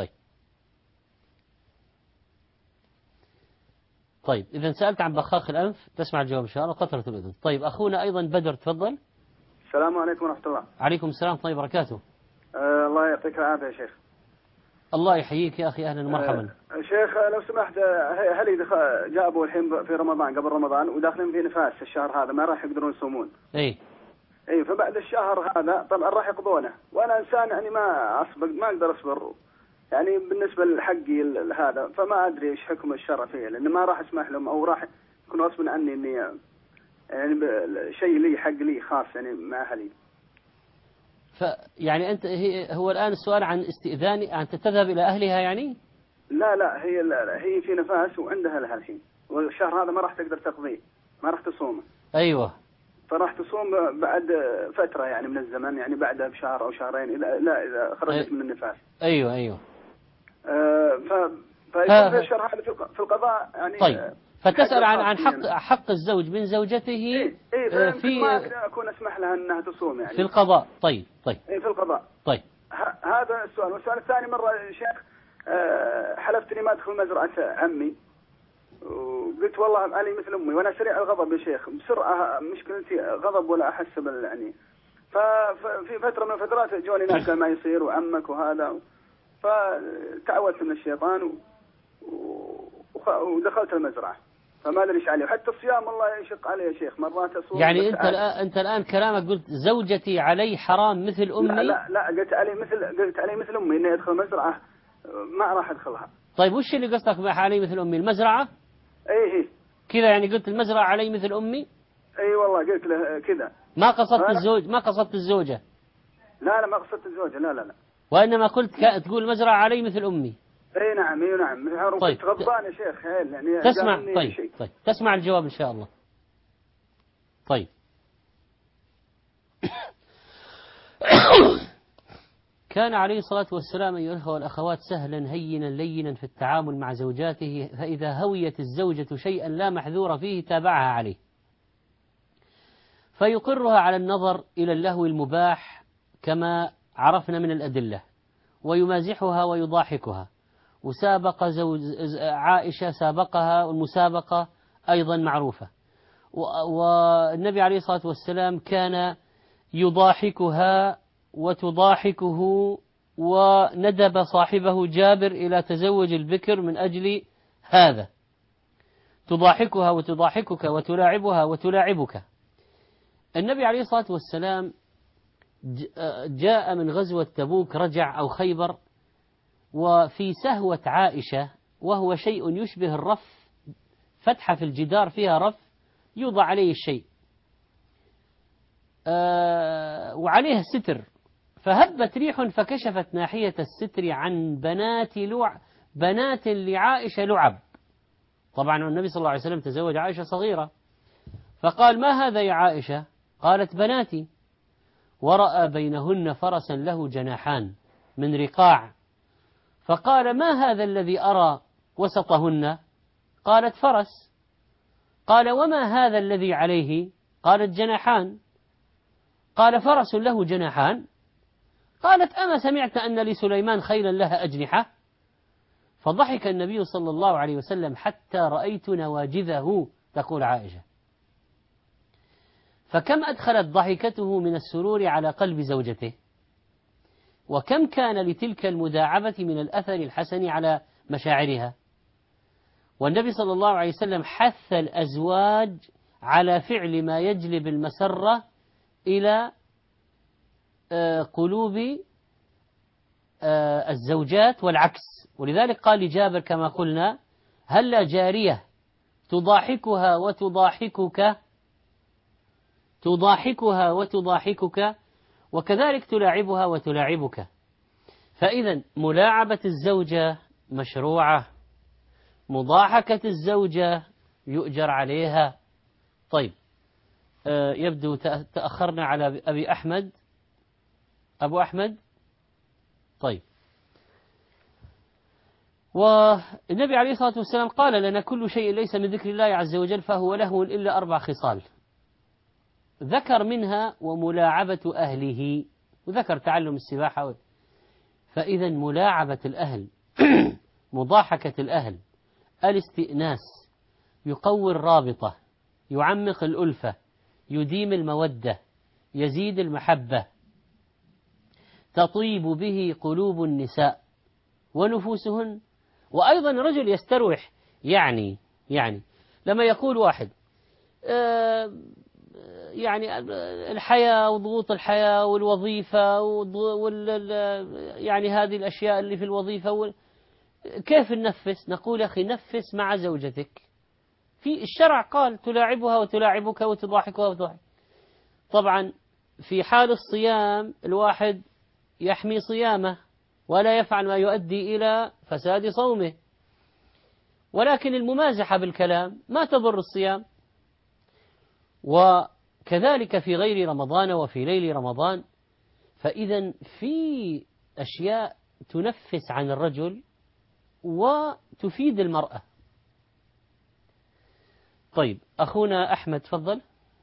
Speaker 3: إذا سألت عن بخاخ الأنف تسمع الجواب إن شاء الله. قطرة الأذن. طيب أخونا أيضا بدر تفضل.
Speaker 1: السلام عليكم ورحمة الله.
Speaker 3: عليكم السلام طيب بركاته.
Speaker 1: الله يعطيك العافية يا شيخ.
Speaker 3: الله يحييك يا أخي أهلا ومرحبا.
Speaker 1: شيخ لو سمحت، هل جابوا الحين في رمضان قبل رمضان وداخلين في نفاس الشهر هذا ما راح يقدرون يصومون.
Speaker 3: اي
Speaker 1: فبعد الشهر هذا طبعا راح يقضونه، وانا انسان يعني ما اقدر اصبر يعني بالنسبه لحقي هذا، فما ادري ايش حكم الشرع فيه، لان ما راح اسمح لهم او راح يكون غصبا عني اني يعني شيء لي حق لي خاص يعني مع اهلي.
Speaker 3: يعني انت هو الان السؤال عن استئذان انت تذهب الى اهلها يعني؟
Speaker 1: لا هي في نفاس وعندها لها الحين، والشهر هذا ما راح تقدر تقضيه، ما راح تصومه.
Speaker 3: ايوه.
Speaker 1: فراح تصوم بعد فتره يعني من الزمن، يعني بعدها بشهر او شهرين اذا خرجت من النفاس.
Speaker 3: ايوه.
Speaker 1: فيكون في الشهر هذا في القضاء يعني.
Speaker 3: طيب. فتسأل عن حق الزوج من زوجته
Speaker 1: في ما أكون أسمح لها أنها تصوم يعني
Speaker 3: في القضاء. طيب.
Speaker 1: في القضاء.
Speaker 3: طيب.
Speaker 1: هذا السؤال. والسؤال الثاني مرة يا شيخ حلفت إني ما أدخل مزرعة عمي، وقلت والله أنا مثل أمي وأنا سريع الغضب يا شيخ، بسرعة مشكلتي غضب ولا أحس يعني. ففي فترة من الفترات جوني ناس ما يصير وعمك وهذا، فتعودت من الشيطان ودخلت المزرعة، فما ادري ايش عليه. وحتى الصيام والله يشق علي يا شيخ، مرات اصوم.
Speaker 3: يعني انت الان كلامك قلت زوجتي علي حرام مثل امي؟
Speaker 1: لا قلت علي مثل امي اني ادخل مزرعة ما راح ادخلها.
Speaker 3: طيب وش اللي قصدك علي مثل امي؟ المزرعة؟
Speaker 1: ايه
Speaker 3: كذا يعني قلت المزرعة علي مثل امي؟
Speaker 1: اي والله قلت له كذا.
Speaker 3: ما قصدت الزوج، ما قصدت الزوجة؟
Speaker 1: لا ما قصدت الزوجة، لا
Speaker 3: وانما قلت تقول المزرعة علي مثل امي.
Speaker 1: اي نعم.
Speaker 3: طيب.
Speaker 1: غضبان يا شيخ يعني.
Speaker 3: تسمع. طيب تسمع الجواب ان شاء الله. طيب. كان عليه الصلاة والسلام أيها الأخوة والأخوات سهلا هينا لينا في التعامل مع زوجاته، فإذا هويت الزوجة شيئا لا محذور فيه تابعها عليه، فيقرها على النظر إلى اللهو المباح كما عرفنا من الأدلة، ويمازحها ويضاحكها. وسابق عائشة سابقها، والمسابقة أيضا معروفة. والنبي عليه الصلاة والسلام كان يضاحكها وتضاحكه، وندب صاحبه جابر إلى تزوج البكر من أجل هذا، تضاحكها وتضاحكك وتلاعبها وتلاعبك. النبي عليه الصلاة والسلام جاء من غزوة تبوك، رجع أو خيبر، وفي سهوة عائشة، وهو شيء يشبه الرف، فتحة في الجدار فيها رف يوضع عليه الشيء وعليها ستر، فهبت ريح فكشفت ناحية الستر عن بنات لعائشة لعب. طبعا النبي صلى الله عليه وسلم تزوج عائشة صغيرة، فقال ما هذا يا عائشة؟ قالت بناتي. ورأى بينهن فرسا له جناحان من رقاع، فقال ما هذا الذي أرى وسطهن؟ قالت فرس. قال وما هذا الذي عليه؟ قالت جناحان. قال فرس له جناحان؟ قالت أما سمعت أن لسليمان خيلا لها أجنحة؟ فضحك النبي صلى الله عليه وسلم حتى رأيت نواجذه، تقول عائشة. فكم أدخلت ضحكته من السرور على قلب زوجته، وكم كان لتلك المداعبة من الأثر الحسن على مشاعرها. والنبي صلى الله عليه وسلم حث الأزواج على فعل ما يجلب المسرة إلى قلوب الزوجات والعكس. ولذلك قال لجابر كما قلنا: هل جارية تضاحكها وتضاحكك وكذلك تلاعبها وتلاعبك. فإذا ملاعبة الزوجة مشروعة، مضاحكة الزوجة يؤجر عليها. طيب، يبدو تأخرنا على أبي أحمد. أبو أحمد، طيب. والنبي عليه الصلاة والسلام قال لنا: كل شيء ليس من ذكر الله عز وجل فهو لهو إلا 4 خصال، ذكر منها وملاعبة أهله، وذكر تعلم السباحة. فإذا ملاعبة الأهل مضاحكة الأهل، الاستئناس، يقوي الرابطة، يعمق الألفة، يديم المودة، يزيد المحبة، تطيب به قلوب النساء ونفوسهن. وأيضا الرجل يستروح، يعني لما يقول واحد يعني الحياة وضغوط الحياة والوظيفة يعني هذه الأشياء اللي في الوظيفة كيف ننفس؟ نقول: أخي نفس مع زوجتك. في الشرع قال: تلاعبها وتلاعبك وتضاحكها وتضاحك. طبعا في حال الصيام الواحد يحمي صيامه ولا يفعل ما يؤدي إلى فساد صومه، ولكن الممازحة بالكلام ما تضر الصيام. وكذلك في غير رمضان وفي ليل رمضان. فإذا في أشياء تنفس عن الرجل وتفيد المرأة. طيب، أخونا أحمد، تفضل.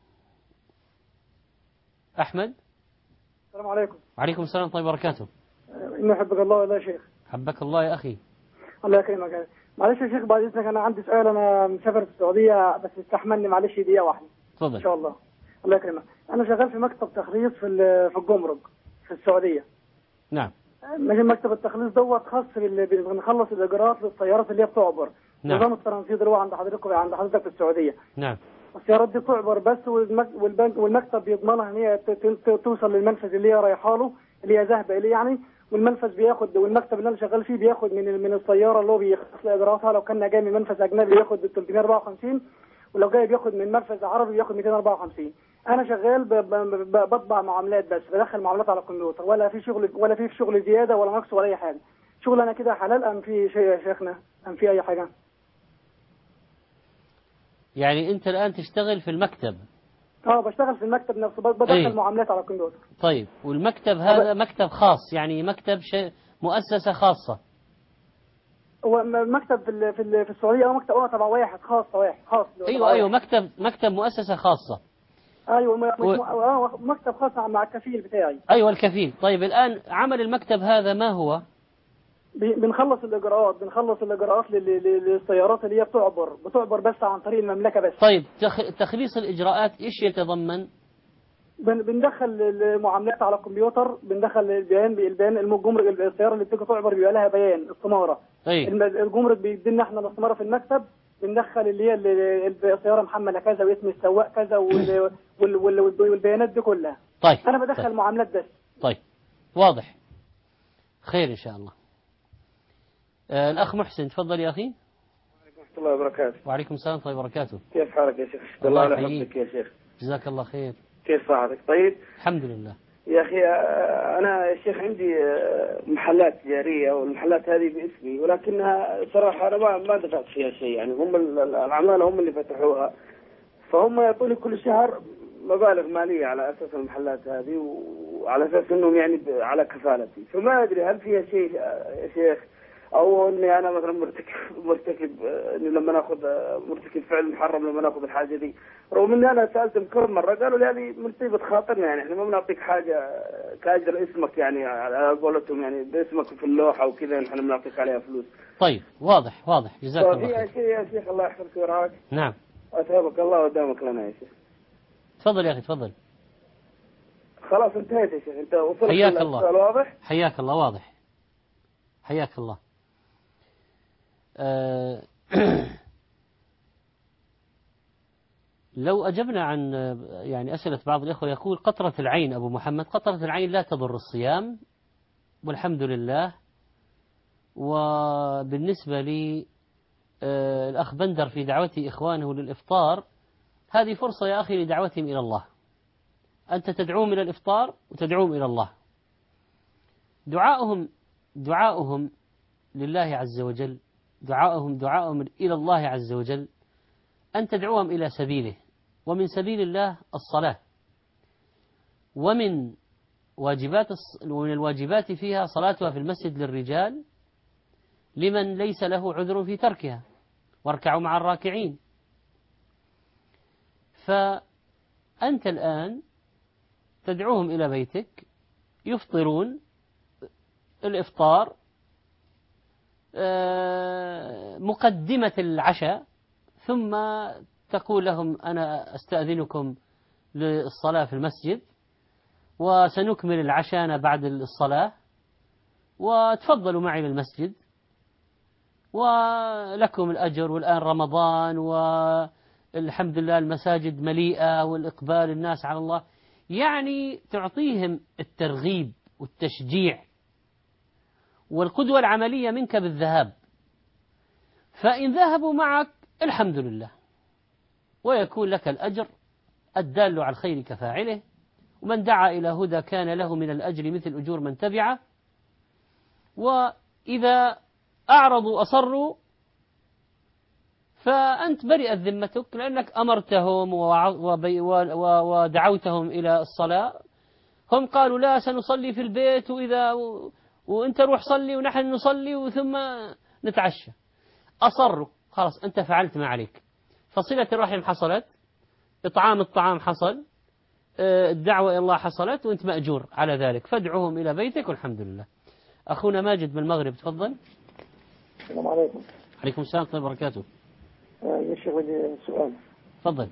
Speaker 3: أحمد.
Speaker 6: السلام عليكم.
Speaker 3: وعليكم السلام ورحمة الله وبركاته.
Speaker 6: إني أحبك الله ولا شيخ.
Speaker 3: حبك الله يا أخي.
Speaker 6: الله يكرمك. معلش يا شيخ، بعد إذنك أنا عندي سؤال. أنا مسافر في السعودية، بس استحملني معلش دقيقة واحدة.
Speaker 3: تفضل.
Speaker 6: إن شاء الله. الله يكرمك. أنا شغال في مكتب تخليص في الجمرك في السعودية.
Speaker 3: نعم.
Speaker 6: مكتب التخليص دوت خاص بنخلص الإجراءات للسيارات اللي هي بتعبر.
Speaker 3: نعم.
Speaker 6: نظام الترانزيت اللي هو عند حضرتك في السعودية.
Speaker 3: نعم.
Speaker 6: السيارات دي تعبر بس، والمكتب بيضمنها ان هي توصل للمنفذ اللي هي رايحه له، اللي هي ذاهبه اليه يعني. والمنفذ بياخد، والمكتب اللي انا شغال فيه بياخد من السياره اللي هو بيخلص اجراءاتها. لو كان جاي من منفذ اجنبي بياخد 354، ولو جاي بياخد من منفذ عربي بياخد 254. انا شغال بطبع معاملات بس، بدخل معاملات على الكمبيوتر، ولا في شغل زياده ولا نقص ولا اي حاجه. شغل انا كده حلال ام في شيء يا شيخنا، ام في اي حاجه؟
Speaker 3: يعني أنت الآن تشتغل في المكتب؟
Speaker 6: بشتغل في المكتب نفسه، بدخل معاملات على الكمبيوتر.
Speaker 3: طيب، والمكتب هذا مكتب خاص، يعني مكتب مؤسسة خاصة؟
Speaker 6: هو مكتب في السعودية، مكتب تبع واحد خاص.
Speaker 3: أيوة، مكتب مؤسسة خاصة.
Speaker 6: أيوة، مكتب خاص مع الكفيل بتاعي.
Speaker 3: أيوة، الكفيل. طيب، الآن عمل المكتب هذا ما هو؟
Speaker 6: بنخلص الإجراءات للسيارات اللي هي بتعبر بس عن طريق المملكة بس.
Speaker 3: طيب، تخليص الإجراءات إيش يتضمن؟
Speaker 6: بندخل المعاملات على الكمبيوتر، بندخل البيان الجمرك. السيارة اللي بتيجي تعبر بيبقى لها بيان استمارة. الجمرك بيدينا احنا الاستمارة في المكتب، بندخل اللي هي السيارة محملة كذا واسم السواق كذا والبيانات دي كلها.
Speaker 3: طيب،
Speaker 6: أنا بدخل معاملات بس.
Speaker 3: طيب، واضح. خير إن شاء الله. الأخ محسن، تفضل يا أخي.
Speaker 5: وعليكم ورحمة الله وبركاته.
Speaker 3: وعليكم السلام ورحمة الله وبركاته.
Speaker 5: كيف حالك يا شيخ؟
Speaker 3: الله
Speaker 5: على
Speaker 3: يحييك.
Speaker 5: حفظك يا شيخ.
Speaker 3: جزاك الله خير.
Speaker 5: كيف صحتك؟ طيب.
Speaker 3: الحمد لله.
Speaker 5: يا أخي أنا يا شيخ عندي محلات تجارية، والمحلات هذه باسمي، ولكنها صراحة أنا ما دفعت فيها شيء. يعني هم العمالة هم اللي فتحوها، فهم يعطوني كل شهر مبالغ مالية على أساس المحلات هذه، وعلى أساس أنهم يعني على كفالتي. فما أدري هل فيها شيء يا شيخ، أو أني أنا مثلا مرتكب إني لما ناخذ مرتكب فعل محرم لما ناخذ الحاجة دي، رغم إني أنا سألتهم كم مرة قالوا لي هذه من طيبة خاطرنا، يعني إحنا ما بنعطيك حاجة كأجر اسمك، يعني على قولتهم يعني باسمك في اللوحة وكذا إحنا بنعطيك عليها فلوس.
Speaker 3: طيب، واضح جزاك الله خير.
Speaker 5: يا شيخ الله يحفظك ويرعاك.
Speaker 3: نعم.
Speaker 5: أتعبك الله ودامك لنا يا شيخ.
Speaker 3: تفضل يا أخي تفضل.
Speaker 5: خلاص انتهيت يا شيخ، انت وصلت
Speaker 3: حياك الله.
Speaker 5: السؤال واضح؟
Speaker 3: حياك الله، واضح. حياك الله. لو أجبنا عن يعني أسئلة بعض الإخوة، يقول قطرة العين أبو محمد، قطرة العين لا تضر الصيام والحمد لله. وبالنسبة لي الأخ بندر في دعوته إخوانه للإفطار، هذه فرصة يا أخي لدعوتهم إلى الله. أنت تدعوهم إلى الإفطار وتدعوهم إلى الله. دعاؤهم لله عز وجل، دعاؤهم إلى الله عز وجل، أن تدعوهم إلى سبيله، ومن سبيل الله الصلاة، ومن الواجبات فيها صلاتها في المسجد للرجال لمن ليس له عذر في تركها، واركعوا مع الراكعين. فأنت الآن تدعوهم إلى بيتك يفطرون الإفطار مقدمة العشاء، ثم تقول لهم أنا أستأذنكم للصلاة في المسجد وسنكمل العشاء بعد الصلاة، وتفضلوا معي للمسجد ولكم الأجر. والآن رمضان والحمد لله المساجد مليئة والإقبال الناس على الله، يعني تعطيهم الترغيب والتشجيع والقدوة العملية منك بالذهاب. فإن ذهبوا معك الحمد لله، ويكون لك الأجر الدال على الخير كفاعله، ومن دعا إلى هدى كان له من الأجر مثل أجور من تبعه. وإذا أعرضوا أصروا فأنت برئت ذمتك، لأنك أمرتهم ودعوتهم إلى الصلاة. هم قالوا لا سنصلي في البيت، وإنت روح صلي ونحن نصلي ثم نتعشى. أصروا، خلاص أنت فعلت ما عليك، فصلة الرحم حصلت، إطعام الطعام حصل، الدعوة إلى الله حصلت، وأنت مأجور على ذلك. فادعوهم إلى بيتك والحمد لله. أخونا ماجد من المغرب تفضل.
Speaker 7: السلام عليكم.
Speaker 3: عليكم السلام ورحمة الله وبركاته.
Speaker 7: يا شيخ ودي سؤال.
Speaker 3: تفضل.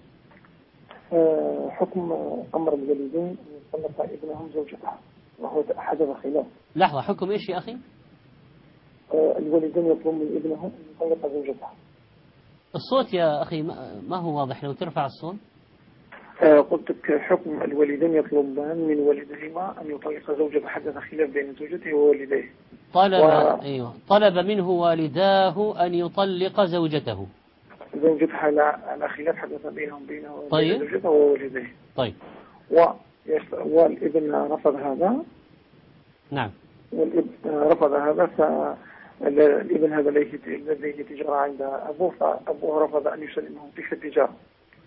Speaker 7: حكم أمر الوالدين أن يطلق ابنهم زوجته وهو حدث خلاف.
Speaker 3: لحظة، حكم إيش يا أخي؟
Speaker 7: الوالدين يطلبون من ابنهم أن يطلق زوجته.
Speaker 3: الصوت يا أخي ما هو واضح، لو ترفع الصوت.
Speaker 7: قلت لك حكم الوالدين يطلبان من والدهما أن يطلق زوجته حدث خلاف بين زوجته ووالديه.
Speaker 3: طلب منه والداه أن يطلق زوجته.
Speaker 7: زوجته على خلاف حدث بينه وبين زوجته ووالديه.
Speaker 3: طيب.
Speaker 7: والابن رفض هذا.
Speaker 3: نعم.
Speaker 7: والابن رفض هذا، فالابن هذا لديه تجارة عند أبوه، فأبوه رفض أن يسلمه تلك التجارة،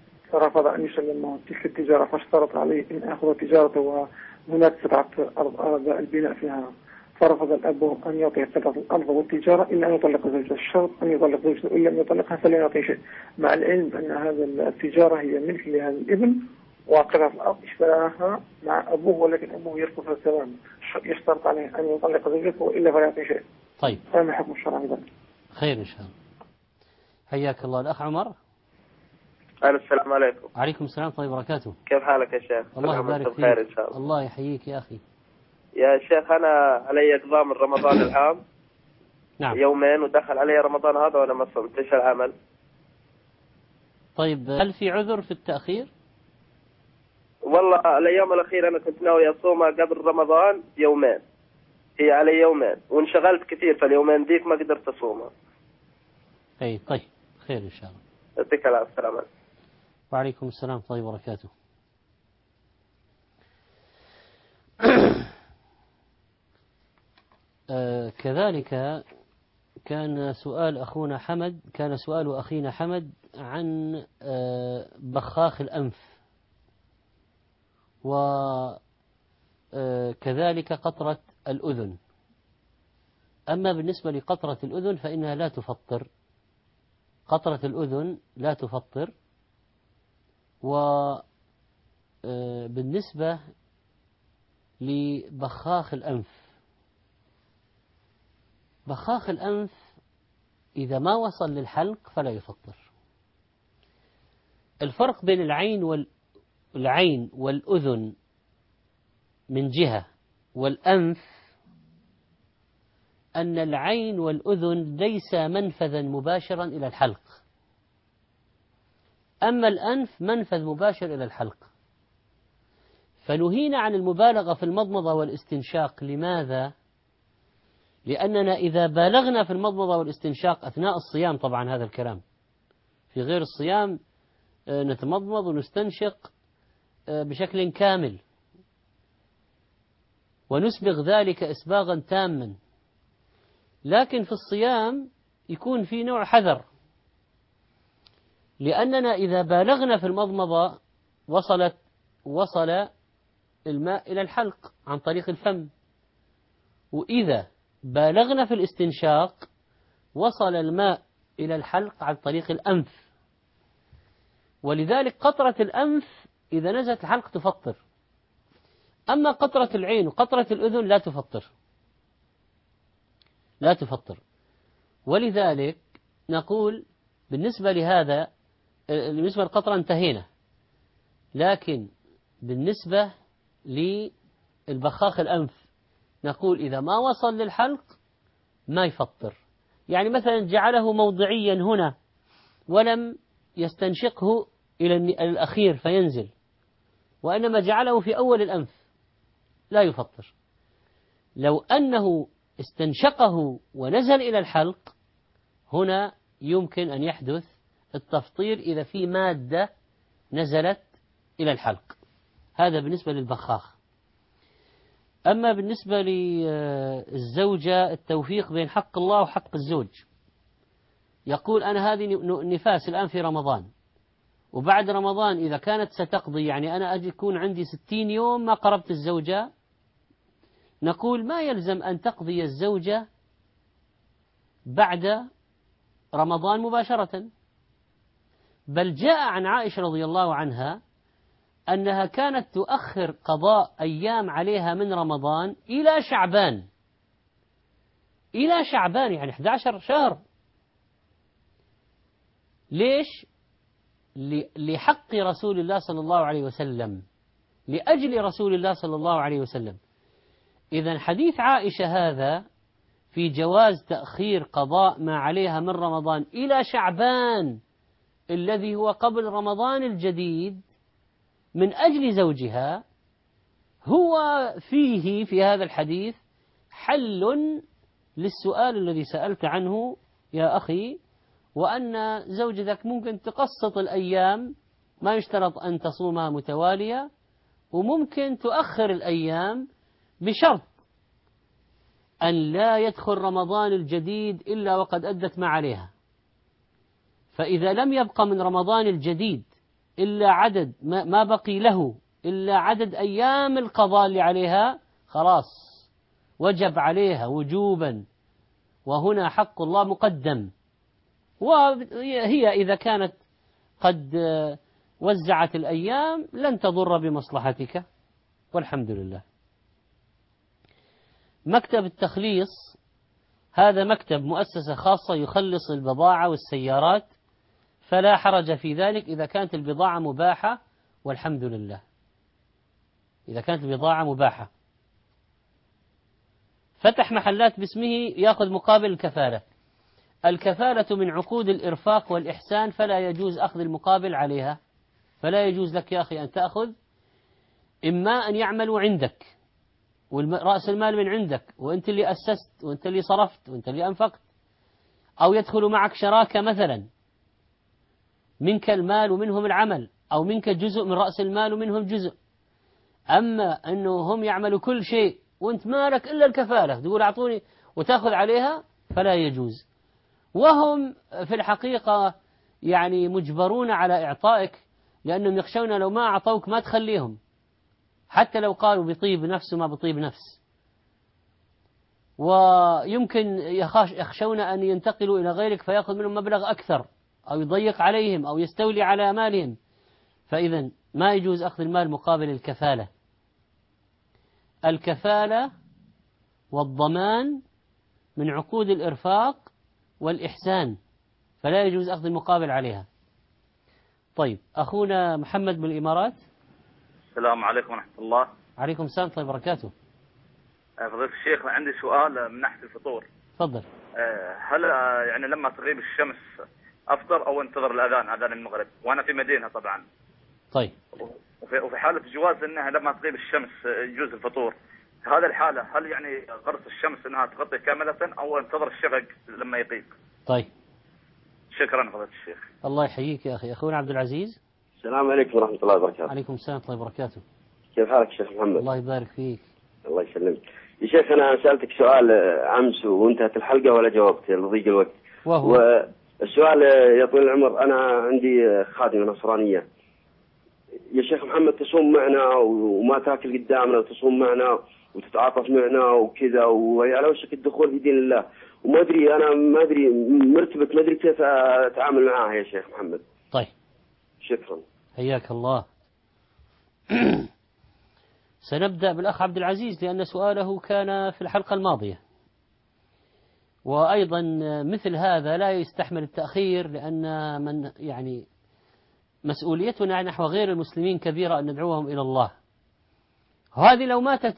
Speaker 7: فاشترط عليه أن أخذ تجارته، وهناك قطعة أرض البناء فيها، فرفض الأب أن يعطي قطعة الأرض والتجارة إلا أن يطلق زوجته. الشرط أن يطلق زوجته، إن لم يطلقها فلا يعطي شيء، مع العلم أن هذا التجارة هي ملك لهذا الابن، وقطعة الأرض اشتراها مع أبوه، ولكن أبوه يرفض تماما، يشترط عليه أن يطلق زوجته وإلا فلا يعطي شيء.
Speaker 3: طيب.
Speaker 7: فما حكم الشرع ذلك؟
Speaker 3: خير إن شاء الله. حياك الله. الأخ عمر.
Speaker 8: السلام عليكم.
Speaker 3: عليكم السلام ورحمة الله وبركاته.
Speaker 8: كيف حالك يا شيخ؟
Speaker 3: الله يبارك فيك.
Speaker 8: بخير إن شاء الله.
Speaker 3: الله يحييك يا أخي.
Speaker 8: يا شيخ أنا علي قضاء من رمضان العام.
Speaker 3: نعم.
Speaker 8: يومين ودخل علي رمضان هذا وأنا ما صمت، إيش العمل؟
Speaker 3: طيب هل في عذر في التأخير؟
Speaker 8: والله الأيام الأخيرة أنا كنت ناوي أصومها قبل رمضان يومين، هي علي يومين وانشغلت كثير، فاليومين ديك ما قدرت أصومها.
Speaker 3: أي طيب خير إن شاء الله.
Speaker 8: يعطيك العافية. السلام عليكم.
Speaker 3: وعليكم السلام ورحمة الله وبركاته. كذلك كان سؤال أخينا حمد عن بخاخ الأنف، وكذلك قطرة الأذن. أما بالنسبة لقطرة الأذن فإنها لا تفطر، قطرة الأذن لا تفطر. وبالنسبة لبخاخ الأنف، بخاخ الأنف إذا ما وصل للحلق فلا يفطر. الفرق بين العين العين والأذن من جهة والأنف، أن العين والأذن ليس منفذا مباشرا إلى الحلق، أما الأنف منفذ مباشر إلى الحلق. فنهينا عن المبالغة في المضمضة والاستنشاق. لماذا؟ لأننا إذا بالغنا في المضمضة والاستنشاق أثناء الصيام، طبعا هذا الكلام في غير الصيام نتمضمض ونستنشق بشكل كامل ونسبغ ذلك إسباغا تاما، لكن في الصيام يكون في نوع حذر، لأننا إذا بالغنا في المضمضة وصل الماء إلى الحلق عن طريق الفم، وإذا بالغنا في الاستنشاق وصل الماء إلى الحلق عن طريق الأنف. ولذلك قطرة الأنف إذا نزلت الحلق تفطر، أما قطرة العين وقطرة الأذن لا تفطر. ولذلك نقول بالنسبة لهذا، بالنسبة للقطرة انتهينا، لكن بالنسبة للبخاخ الأنف نقول إذا ما وصل للحلق ما يفطر. يعني مثلا جعله موضعيا هنا ولم يستنشقه إلى الأخير فينزل، وإنما جعله في أول الأنف لا يفطر. لو أنه استنشقه ونزل إلى الحلق هنا يمكن أن يحدث التفطير إذا في مادة نزلت إلى الحلق. هذا بالنسبة للبخاخ. أما بالنسبة للزوجة، التوفيق بين حق الله وحق الزوج. يقول أنا هذه نفاس الآن في رمضان، وبعد رمضان إذا كانت ستقضي، يعني أنا أجي يكون عندي 60 يوم ما قربت الزوجة، نقول ما يلزم أن تقضي الزوجة بعد رمضان مباشرة، بل جاء عن عائشة رضي الله عنها أنها كانت تؤخر قضاء أيام عليها من رمضان إلى شعبان، يعني 11 شهر. ليش؟ لحق رسول الله صلى الله عليه وسلم، لأجل رسول الله صلى الله عليه وسلم. إذن حديث عائشة هذا في جواز تأخير قضاء ما عليها من رمضان إلى شعبان الذي هو قبل رمضان الجديد من أجل زوجها، هو فيه في هذا الحديث حل للسؤال الذي سألت عنه يا أخي، وأن زوجتك ممكن تقسط الأيام، ما يشترط أن تصومها متوالية، وممكن تؤخر الأيام بشرط أن لا يدخل رمضان الجديد إلا وقد أدت ما عليها. فإذا لم يبقى من رمضان الجديد إلا عدد ما بقي له إلا عدد أيام القضاء اللي عليها، خلاص وجب عليها وجوبا، وهنا حق الله مقدم. وهي إذا كانت قد وزعت الأيام لن تضر بمصلحتك، والحمد لله. مكتب التخليص هذا مكتب مؤسسة خاصة يخلص البضاعة والسيارات، فلا حرج في ذلك إذا كانت البضاعة مباحة، والحمد لله. إذا كانت البضاعة مباحة فتح محلات باسمه يأخذ مقابل الكفالة. الكفالة من عقود الإرفاق والإحسان، فلا يجوز أخذ المقابل عليها. فلا يجوز لك يا أخي أن تأخذ، إما أن يعملوا عندك ورأس المال من عندك وأنت اللي أسست وأنت اللي صرفت وأنت اللي أنفقت، أو يدخلوا معك شراكة مثلا منك المال ومنهم العمل، أو منك جزء من رأس المال ومنهم جزء. أما أنه هم يعملوا كل شيء وأنت مالك إلا الكفالة تقول أعطوني وتأخذ عليها، فلا يجوز. وهم في الحقيقة يعني مجبرون على إعطائك، لأنهم يخشون لو ما أعطوك ما تخليهم، حتى لو قالوا بطيب نفس وما بطيب نفس. ويمكن يخشون أن ينتقلوا إلى غيرك فيأخذ منهم مبلغ أكثر، أو يضيق عليهم أو يستولي على مالهم. فإذا ما يجوز أخذ المال مقابل الكفالة. الكفالة والضمان من عقود الإرفاق والإحسان، فلا يجوز أخذ المقابل عليها. طيب، أخونا محمد من الإمارات.
Speaker 9: السلام عليكم ورحمة الله.
Speaker 3: عليكم السلام ورحمة الله وبركاته.
Speaker 9: فضيلة الشيخ، عندي سؤال من ناحية الفطور.
Speaker 3: تفضل.
Speaker 9: هل يعني لما تغيب الشمس أفطر أو انتظر الأذان، أذان المغرب، وأنا في مدينة طبعا؟
Speaker 3: طيب.
Speaker 9: وفي حالة جواز أنها لما تغيب الشمس يجوز الفطور، في هذا الحالة هل يعني غرس الشمس أنها تغطي كاملة أو انتظر الشفق لما يغيب؟
Speaker 3: طيب.
Speaker 9: شكرا فضيلة الشيخ.
Speaker 3: الله يحييك يا أخي. أخونا عبد العزيز.
Speaker 10: السلام عليكم ورحمة الله وبركاته.
Speaker 3: عليكم السلام ورحمة الله وبركاته.
Speaker 10: كيف حالك شيخ محمد؟
Speaker 3: الله يبارك فيك.
Speaker 10: الله يسلمك. يا شيخ أنا سألتك سؤال أمس وانتهت الحلقة ولا جاوبت لضيق الوقت.
Speaker 3: وهو؟
Speaker 10: والسؤال يا طويل العمر، أنا عندي خادمة نصرانية يا شيخ محمد، تصوم معنا وما تاكل قدامنا، وتصوم معنا وتتعاطف معنا وكذا، وهي على وشك الدخول في دين الله، وما أدري أنا ما أدري مرتبط، ما أدري كيف أتعامل معاها يا شيخ محمد.
Speaker 3: طيب.
Speaker 10: شكرا.
Speaker 3: حياك الله. سنبدأ بالأخ عبد العزيز لأن سؤاله كان في الحلقة الماضية، وأيضا مثل هذا لا يستحمل التأخير، لأن من يعني مسؤوليتنا نحو غير المسلمين كبيرة أن ندعوهم إلى الله. هذه لو ماتت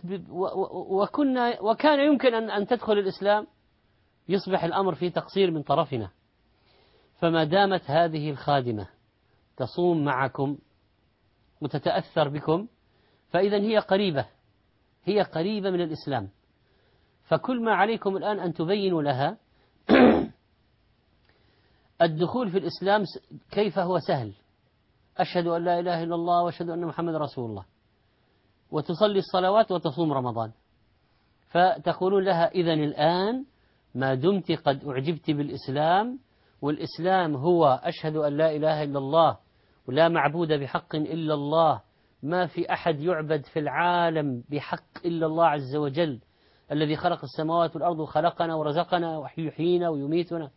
Speaker 3: وكان يمكن أن تدخل الإسلام يصبح الأمر في تقصير من طرفنا. فما دامت هذه الخادمة تصوم معكم وتتأثر بكم، فإذا هي قريبة من الإسلام. فكل ما عليكم الآن أن تبينوا لها الدخول في الإسلام كيف هو سهل. أشهد أن لا إله إلا الله وأشهد أن محمد رسول الله، وتصلي الصلوات وتصوم رمضان. فتقولون لها إذن الآن ما دمت قد أعجبت بالإسلام، والإسلام هو أشهد أن لا إله إلا الله ولا معبود بحق إلا الله، ما في أحد يعبد في العالم بحق إلا الله عز وجل الذي خلق السماوات والأرض وخلقنا ورزقنا ويحيينا ويميتنا،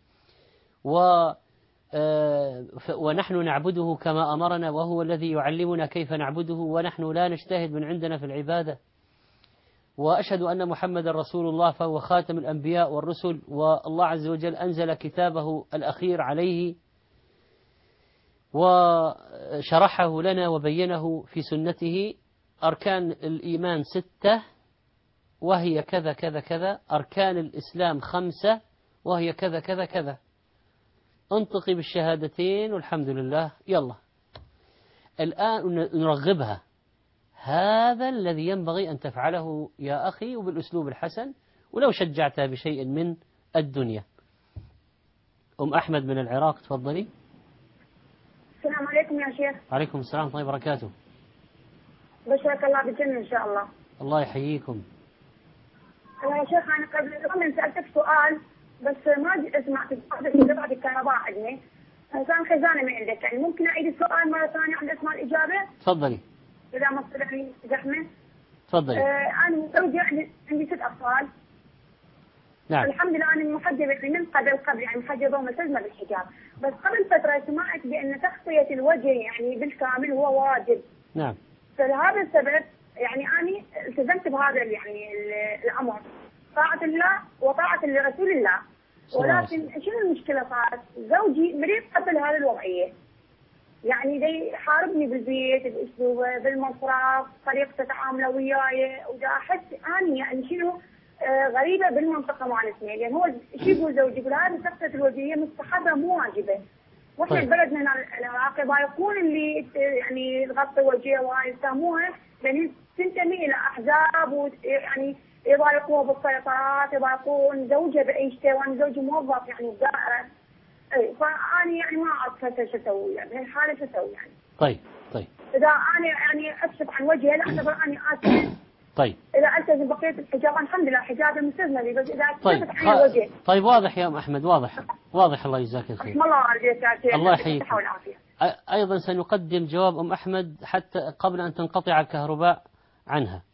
Speaker 3: ونحن نعبده كما أمرنا، وهو الذي يعلمنا كيف نعبده، ونحن لا نجتهد من عندنا في العبادة. وأشهد أن محمد رسول الله فهو خاتم الأنبياء والرسل، والله عز وجل أنزل كتابه الأخير عليه وشرحه لنا وبينه في سنته. أركان الإيمان 6 وهي كذا كذا كذا، أركان الإسلام 5 وهي كذا كذا كذا. انطقي بالشهادتين والحمد لله. يلا الآن نرغبها. هذا الذي ينبغي أن تفعله يا أخي، وبالأسلوب الحسن، ولو شجعتها بشيء من الدنيا. أم أحمد من العراق، تفضلي.
Speaker 11: السلام عليكم يا شيخ.
Speaker 3: عليكم السلام ورحمة الله وبركاته.
Speaker 11: بشرك الله بالجنة إن شاء الله.
Speaker 3: الله يحييكم.
Speaker 11: يا شيخ أنا قبل سألتك سؤال بس ما سمعت قطعة الكهرباء عندنا، كان خزانة من عندك، يعني ممكن أعيد السؤال مرة ثانية عند أسماء الإجابة؟
Speaker 3: تفضلي.
Speaker 11: إذا ما صار يعني زحمة.
Speaker 3: تفضلي.
Speaker 11: أنا زوجي عندي 6 أطفال.
Speaker 3: نعم.
Speaker 11: الحمد لله أنا محجبة من قبل يعني محجبة وملتزمة بالحجاب، بس قبل فترة سمعت بأن تغطية الوجه يعني بالكامل هو واجب.
Speaker 3: نعم.
Speaker 11: فلهذا السبب يعني أنا التزمت بهذا يعني الأمر، طاعة الله وطاعة لرسول الله. ولكن شنو المشكلة صارت؟ زوجي مريض قبل هذه الوضعية، يعني دي حاربني بالبيت بأسلوبه بالمصرف طريقة تعامله وياي، ودا أحس أنا يعني شنو غريبة بالمنطقة مالتنا، لأن هو شو يقول زوجي؟ يقول هذه تغطية الوجهية مستحبة مو واجبة، واحنا بلدنا هنا العراق يضايقون اللي يعني تغطي وجهها وهاي يسموها لأن تنتمي إلى أحزاب، ويعني يضايقوها بالسيطرات، يضايقون زوجها بعيشته، وأنا زوجي موظف يعني بدائرة. اي فأنا يعني ما أعرف شو أسوي، يعني بهالحالة شو أسوي يعني.
Speaker 3: طيب.
Speaker 11: إذا أنا يعني أكشف عن وجهي لا أعتبر أني آسفة.
Speaker 3: طيب.
Speaker 11: إذا ألتزم بقية الحجاب الحمد لله حجابي ملتزمة لي، بس إذا كشفت عن وجهي.
Speaker 3: طيب واضح يا أم أحمد، واضح. الله يجزاك الخير.
Speaker 11: الله يرضيك يا شيخ.
Speaker 3: الله يحييك. أيضا سنقدم جواب أم أحمد حتى قبل أن تنقطع الكهرباء عنها.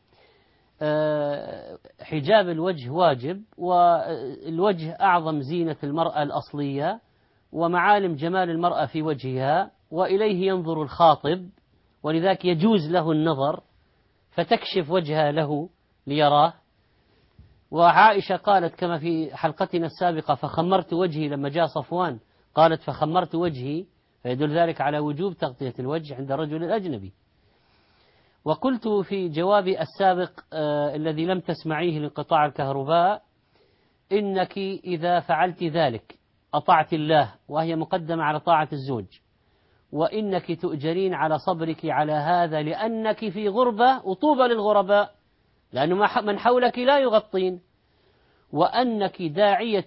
Speaker 3: حجاب الوجه واجب، والوجه أعظم زينة المرأة الأصلية ومعالم جمال المرأة في وجهها، وإليه ينظر الخاطب، ولذلك يجوز له النظر، فتكشف وجهها له ليراه. وعائشة قالت كما في حلقتنا السابقة فخمرت وجهي لما جاء صفوان، قالت فخمرت وجهي، فيدل ذلك على وجوب تغطية الوجه عند الرجل الأجنبي. وقلت في جوابي السابق الذي لم تسمعيه لانقطاع الكهرباء: إنك إذا فعلت ذلك أطعت الله، وهي مقدمة على طاعة الزوج، وإنك تؤجرين على صبرك على هذا لأنك في غربة، وطوبى للغرباء لأنه من حولك لا يغطين، وأنك داعية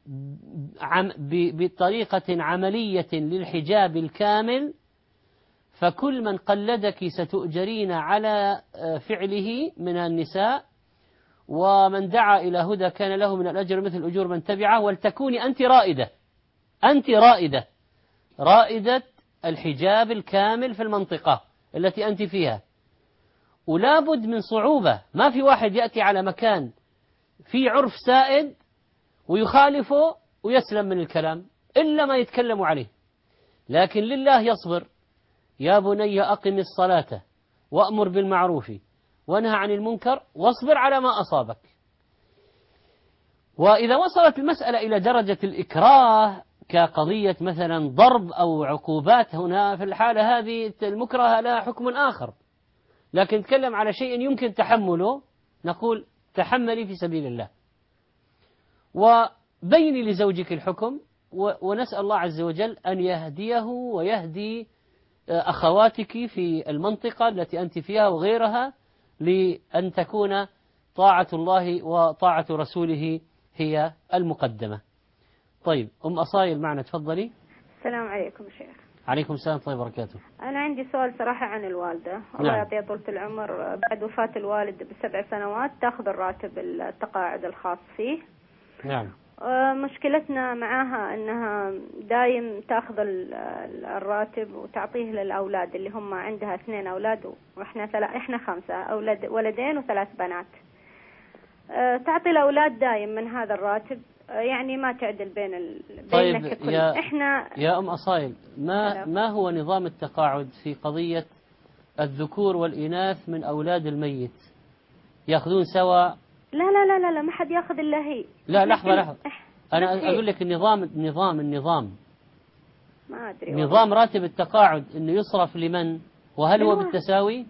Speaker 3: بطريقة عملية للحجاب الكامل، فكل من قلدك ستؤجرين على فعله من النساء، ومن دعا إلى هدى كان له من الأجر مثل أجور من تبعه، ولتكوني أنت رائدة، أنت رائدة الحجاب الكامل في المنطقة التي أنت فيها. ولا بد من صعوبة، ما في واحد يأتي على مكان في عرف سائد ويخالفه ويسلم من الكلام إلا ما يتكلموا عليه، لكن لله يصبر. يا بني أقم الصلاة وأمر بالمعروف وانهى عن المنكر واصبر على ما أصابك. وإذا وصلت المسألة إلى درجة الإكراه كقضية مثلا ضرب أو عقوبات، هنا في الحالة هذه المكره لها حكم آخر، لكن نتكلم على شيء يمكن تحمله، نقول تحملي في سبيل الله، وبيني لزوجك الحكم، ونسأل الله عز وجل أن يهديه ويهدي أخواتك في المنطقة التي أنت فيها وغيرها، لأن تكون طاعة الله وطاعة رسوله هي المقدمة. طيب أصايل معنا، تفضلي.
Speaker 12: السلام عليكم شيخ.
Speaker 3: عليكم السلام ورحمة الله وبركاته.
Speaker 12: أنا عندي سؤال صراحة عن الوالدة، الله يعطيها طولة العمر. بعد وفاة الوالد ب7 سنوات تأخذ الراتب التقاعد الخاص فيه.
Speaker 3: نعم.
Speaker 12: مشكلتنا معاها أنها دايم تأخذ الراتب وتعطيه للأولاد اللي هم عندها 2 أولاد، وإحنا 5 أولاد، ولدين و3 بنات. تعطي الأولاد دايم من هذا الراتب، يعني ما تعدل بيننا ككل.
Speaker 3: يا أصايل، ما هو نظام التقاعد في قضية الذكور والإناث من أولاد الميت؟ يأخذون سوا؟
Speaker 12: لا لا لا لا, لا ما حد يأخذ إلا هي.
Speaker 3: لا لحظة أنا أقول لك النظام
Speaker 12: ما أدري
Speaker 3: نظام راتب التقاعد إنه يصرف لمن، وهل هو بالتساوي؟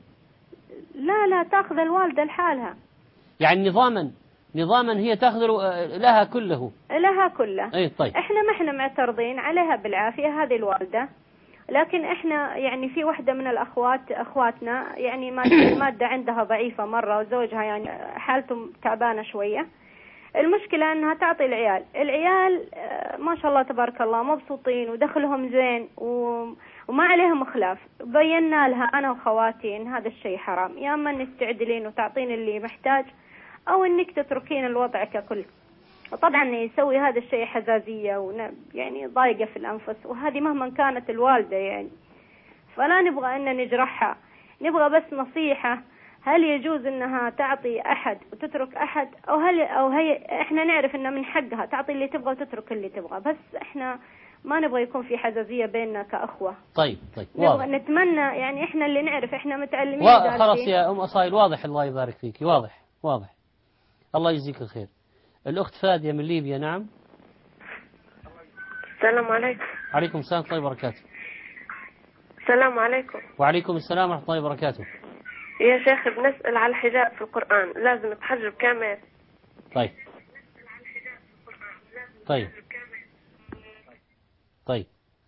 Speaker 12: لا تأخذ الوالدة لحالها،
Speaker 3: يعني نظاما هي تأخذ لها كله.
Speaker 12: أي
Speaker 3: طيب.
Speaker 12: احنا معترضين عليها بالعافية هذه الوالدة، لكن احنا يعني في وحدة من اخواتنا يعني المادة عندها ضعيفة مرة، وزوجها يعني حالته تعبانة شوية. المشكلة انها تعطي العيال ما شاء الله تبارك الله مبسوطين ودخلهم زين وما عليهم خلاف. بينا لها انا وخواتي ان هذا الشيء حرام، يا اما انك تعدلين وتعطين اللي محتاج، او انك تتركين الوضع ككل. وطبعا يسوي هذا الشيء حزازية يعني ضايقة في الأنفس، وهذه مهما كانت الوالدة يعني. فلا نبغى أن نجرحها، نبغى بس نصيحة. هل يجوز أنها تعطي أحد وتترك أحد، أو هي إحنا نعرف أنه من حقها تعطي اللي تبغى وتترك اللي تبغى، بس إحنا ما نبغى يكون في حزازية بيننا كأخوة.
Speaker 3: طيب
Speaker 12: نبغى نتمنى يعني إحنا اللي نعرف، إحنا متعلمين.
Speaker 3: خلاص يا أصايل، واضح، الله يبارك فيك، واضح. الله يجزيك الخير. الأخت فادية من ليبيا. نعم.
Speaker 13: السلام عليكم.
Speaker 3: عليكم السلام ورحمة الله وبركاته.
Speaker 13: السلام عليكم.
Speaker 3: وعليكم السلام ورحمة الله وبركاته.
Speaker 13: يا شيخ بنسأل على الحجاب في القرآن، لازم تحجب كامل.
Speaker 3: طيب.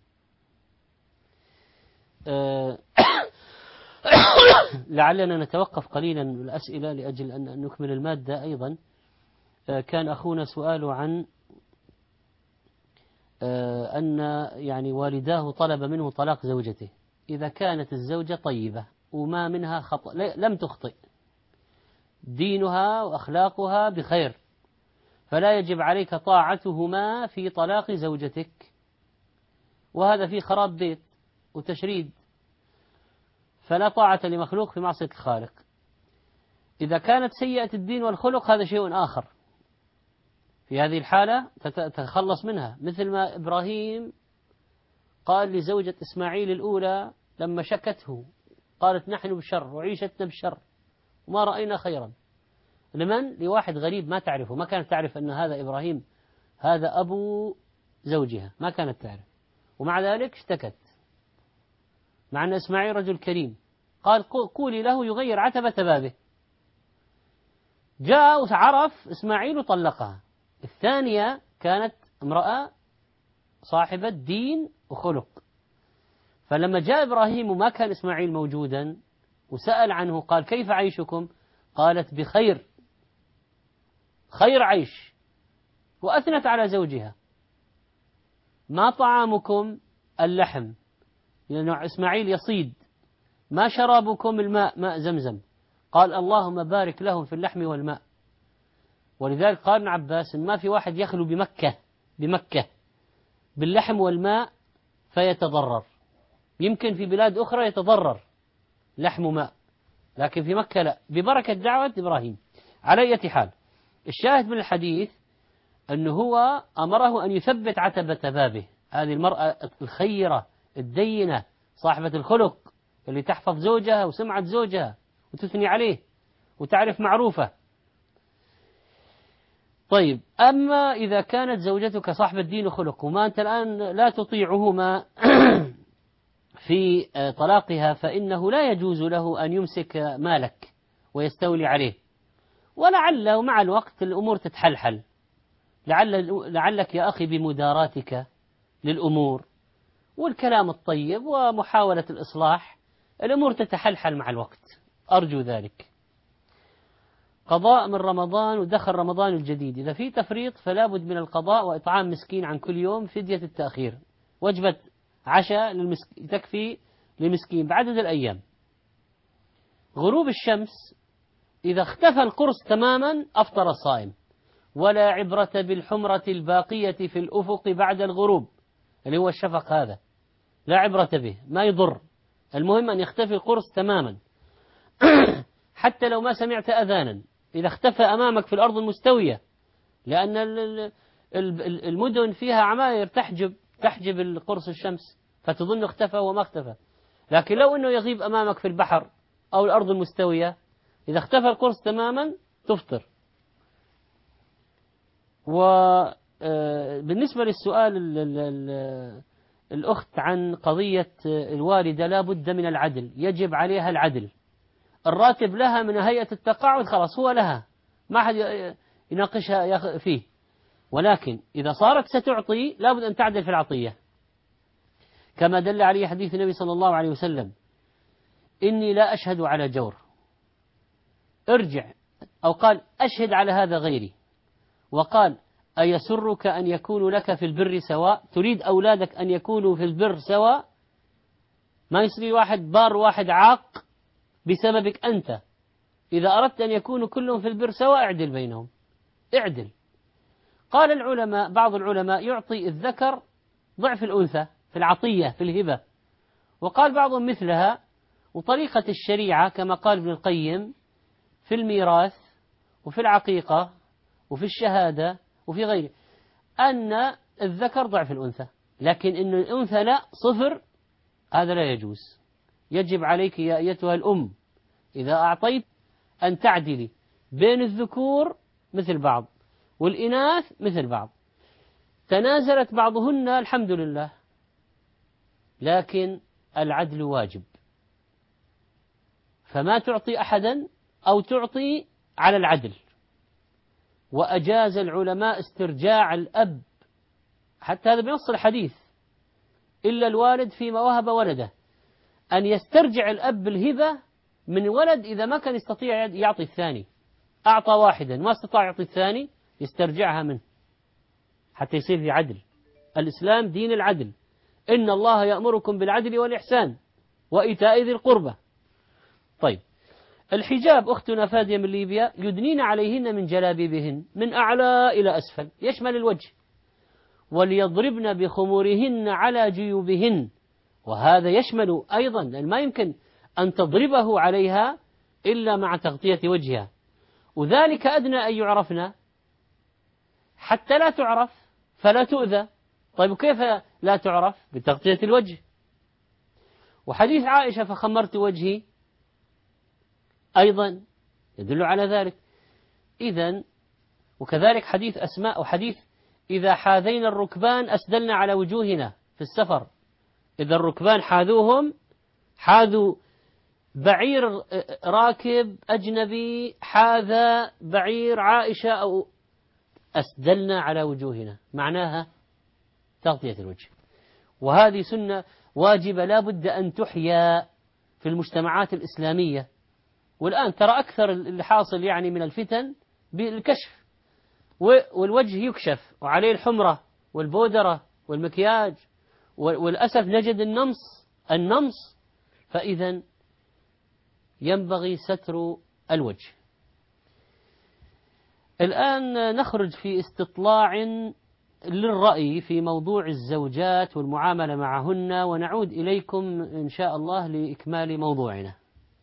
Speaker 3: لعلنا نتوقف قليلا من الأسئلة لأجل أن نكمل المادة أيضا. كان أخونا سؤاله عن أن يعني والداه طلب منه طلاق زوجته إذا كانت الزوجة طيبة وما منها خطأ، لم تخطئ، دينها وأخلاقها بخير، فلا يجب عليك طاعتهما في طلاق زوجتك، وهذا فيه خراب بيت وتشريد، فلا طاعة لمخلوق في معصية الخالق. إذا كانت سيئة الدين والخلق هذا شيء آخر، في هذه الحالة تتخلص منها، مثل ما إبراهيم قال لزوجة إسماعيل الأولى لما شكته، قالت نحن بشر وعيشتنا بشر وما رأينا خيرا. لواحد غريب ما تعرفه، ما كانت تعرف أن هذا إبراهيم هذا أبو زوجها، ما كانت تعرف، ومع ذلك اشتكت، مع أن إسماعيل رجل كريم قال قولي له يغير عتبة بابه. جاء وعرف إسماعيل وطلقها. الثانية كانت امرأة صاحبة دين وخلق، فلما جاء إبراهيم وما كان إسماعيل موجودا وسأل عنه قال كيف عيشكم؟ قالت بخير، خير عيش، وأثنت على زوجها. ما طعامكم؟ اللحم، لأن إسماعيل يصيد. ما شرابكم؟ الماء، ماء زمزم. قال اللهم بارك لهم في اللحم والماء. ولذلك قال ابن عباس ما في واحد يخلو بمكة باللحم والماء فيتضرر. يمكن في بلاد أخرى يتضرر لحم وماء، لكن في مكة لا، ببركة دعوة إبراهيم. على أي حال، الشاهد من الحديث أنه هو أمره أن يثبت عتبة بابه. هذه المرأة الخيرة الدينة صاحبة الخلق اللي تحفظ زوجها وسمعة زوجها وتثني عليه وتعرف معروفة. طيب، أما إذا كانت زوجتك صاحبة دين وخلق وما أنت الآن لا تطيعهما في طلاقها، فإنه لا يجوز له أن يمسك مالك ويستولي عليه. ولعل مع الوقت الأمور تتحلحل، لعلك يا أخي بمداراتك للأمور والكلام الطيب ومحاولة الإصلاح الأمور تتحلحل مع الوقت، أرجو ذلك. قضاء من رمضان ودخل رمضان الجديد، إذا في تفريط فلا بد من القضاء وإطعام مسكين عن كل يوم، فدية التأخير، وجبة عشاء تكفي للمسكين بعدد الأيام. غروب الشمس إذا اختفى القرص تماما أفطر الصائم، ولا عبرة بالحمرة الباقية في الأفق بعد الغروب، اللي هو الشفق هذا لا عبرة به، ما يضر، المهم أن يختفي القرص تماما. حتى لو ما سمعت أذانا، إذا اختفى أمامك في الأرض المستوية، لأن المدن فيها عماير تحجب القرص الشمس فتظن اختفى وما اختفى. لكن لو أنه يغيب أمامك في البحر أو الأرض المستوية، إذا اختفى القرص تماما تفطر. وبالنسبة للسؤال الأخت عن قضية الوالدة، لا بد من العدل، يجب عليها العدل. الراتب لها من هيئة التقاعد خلاص هو لها، ما أحد يناقشها فيه. ولكن إذا صارت ستعطي لا بد أن تعدل في العطية، كما دل عليه حديث النبي صلى الله عليه وسلم: إني لا أشهد على جور، ارجع، أو قال أشهد على هذا غيري. وقال: أيسرك أن يكونوا لك في البر سواء؟ تريد أولادك أن يكونوا في البر سواء؟ ما يصير واحد بار واحد عاق بسببك أنت. إذا أردت أن يكونوا كلهم في البر سواء اعدل بينهم، اعدل. قال العلماء، بعض العلماء يعطي الذكر ضعف الأنثى في العطية في الهبة، وقال بعضهم مثلها. وطريقة الشريعة كما قال ابن القيم في الميراث وفي العقيقة وفي الشهادة وفي غيره أن الذكر ضعف الأنثى، لكن أن الأنثى لا، صفر، هذا لا يجوز. يجب عليك يا أيتها الأم إذا أعطيت أن تعدلي بين الذكور مثل بعض والإناث مثل بعض. تنازلت بعضهن الحمد لله، لكن العدل واجب، فما تعطي أحدا أو تعطي على العدل. وأجاز العلماء استرجاع الأب، حتى هذا بنص الحديث: إلا الوالد فيما وهب ولده، أن يسترجع الأب الهبة من ولد إذا ما كان يستطيع يعطي الثاني. أعطى واحدا ما استطاع يعطي الثاني، يسترجعها منه حتى يصير في عدل. الإسلام دين العدل، إن الله يأمركم بالعدل والإحسان وإيتاء ذي القربى. طيب، الحجاب، أختنا فادية من ليبيا: يدنين عليهن من جلابيبهن من أعلى إلى أسفل، يشمل الوجه، وليضربن بخمورهن على جيوبهن، وهذا يشمل أيضا، لأن ما يمكن أن تضربه عليها إلا مع تغطية وجهها، وذلك أدنى أن يعرفن حتى لا تعرف فلا تؤذى. طيب كيف لا تعرف؟ بتغطية الوجه. وحديث عائشة: فخمرت وجهي، أيضا يدل على ذلك. إذن وكذلك حديث أسماء، وحديث: إذا حاذينا الركبان أسدلنا على وجوهنا في السفر. إذا الركبان حاذوهم، حاذوا بعير راكب أجنبي حاذا بعير عائشة أو أسدلنا على وجوهنا، معناها تغطية الوجه. وهذه سنة واجبة لا بد أن تحيا في المجتمعات الإسلامية. والآن ترى أكثر اللي حاصل يعني من الفتن بالكشف، والوجه يكشف وعليه الحمرة والبودرة والمكياج، والأسف نجد النمص. فإذا ينبغي ستر الوجه. الآن نخرج في استطلاع للرأي في موضوع الزوجات والمعاملة معهن، ونعود إليكم إن شاء الله لإكمال موضوعنا.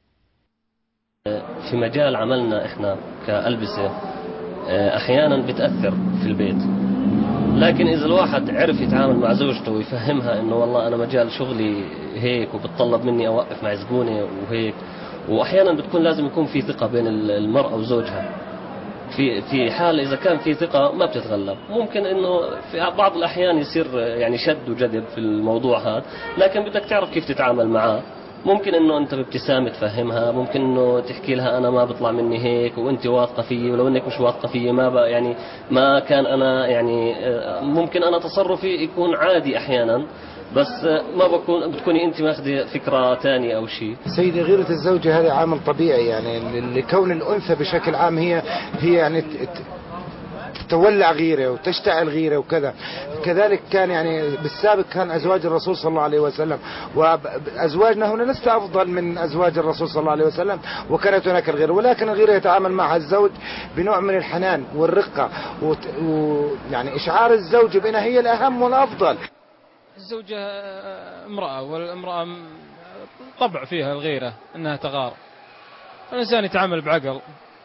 Speaker 14: في مجال عملنا إحنا كألبسة أحيانا بتأثر في البيت، لكن إذا الواحد عرف يتعامل مع زوجته ويفهمها إنه والله أنا مجال شغلي هيك وبتطلب مني أوقف مع زبوني وهيك، وأحيانا بتكون لازم يكون في ثقة بين المرأة وزوجها. في حال إذا كان في ثقة ما بتتغلب، ممكن إنه في بعض الأحيان يصير يعني شد وجذب في الموضوع هذا، لكن بدك تعرف كيف تتعامل معاه. ممكن إنه أنت بابتسامة تفهمها، ممكن إنه تحكي لها أنا ما بطلع مني هيك وأنت واثقة فيي، ولو إنك مش واثقة فيي ما بقى يعني ما كان أنا يعني ممكن أنا تصرفي يكون عادي أحيانا، بس ما بتكوني أنت ماخذة فكرة تانية أو شيء.
Speaker 15: سيدي غيرة الزوجة هذا عامل طبيعي، يعني لكون الأنثى بشكل عام هي يعني تولع غيرة وتشتعل غيرة وكذا. كذلك كان يعني بالسابق كان أزواج الرسول صلى الله عليه وسلم، وأزواجنا هنا لست أفضل من أزواج الرسول صلى الله عليه وسلم، وكانت هناك الغيرة، ولكن الغيرة يتعامل معها الزوج بنوع من الحنان والرقة، ويعني إشعار الزوج بأنها هي الأهم والأفضل.
Speaker 16: الزوجة امرأة، والامرأة طبع فيها الغيرة أنها تغار. الإنسان يتعامل بعقل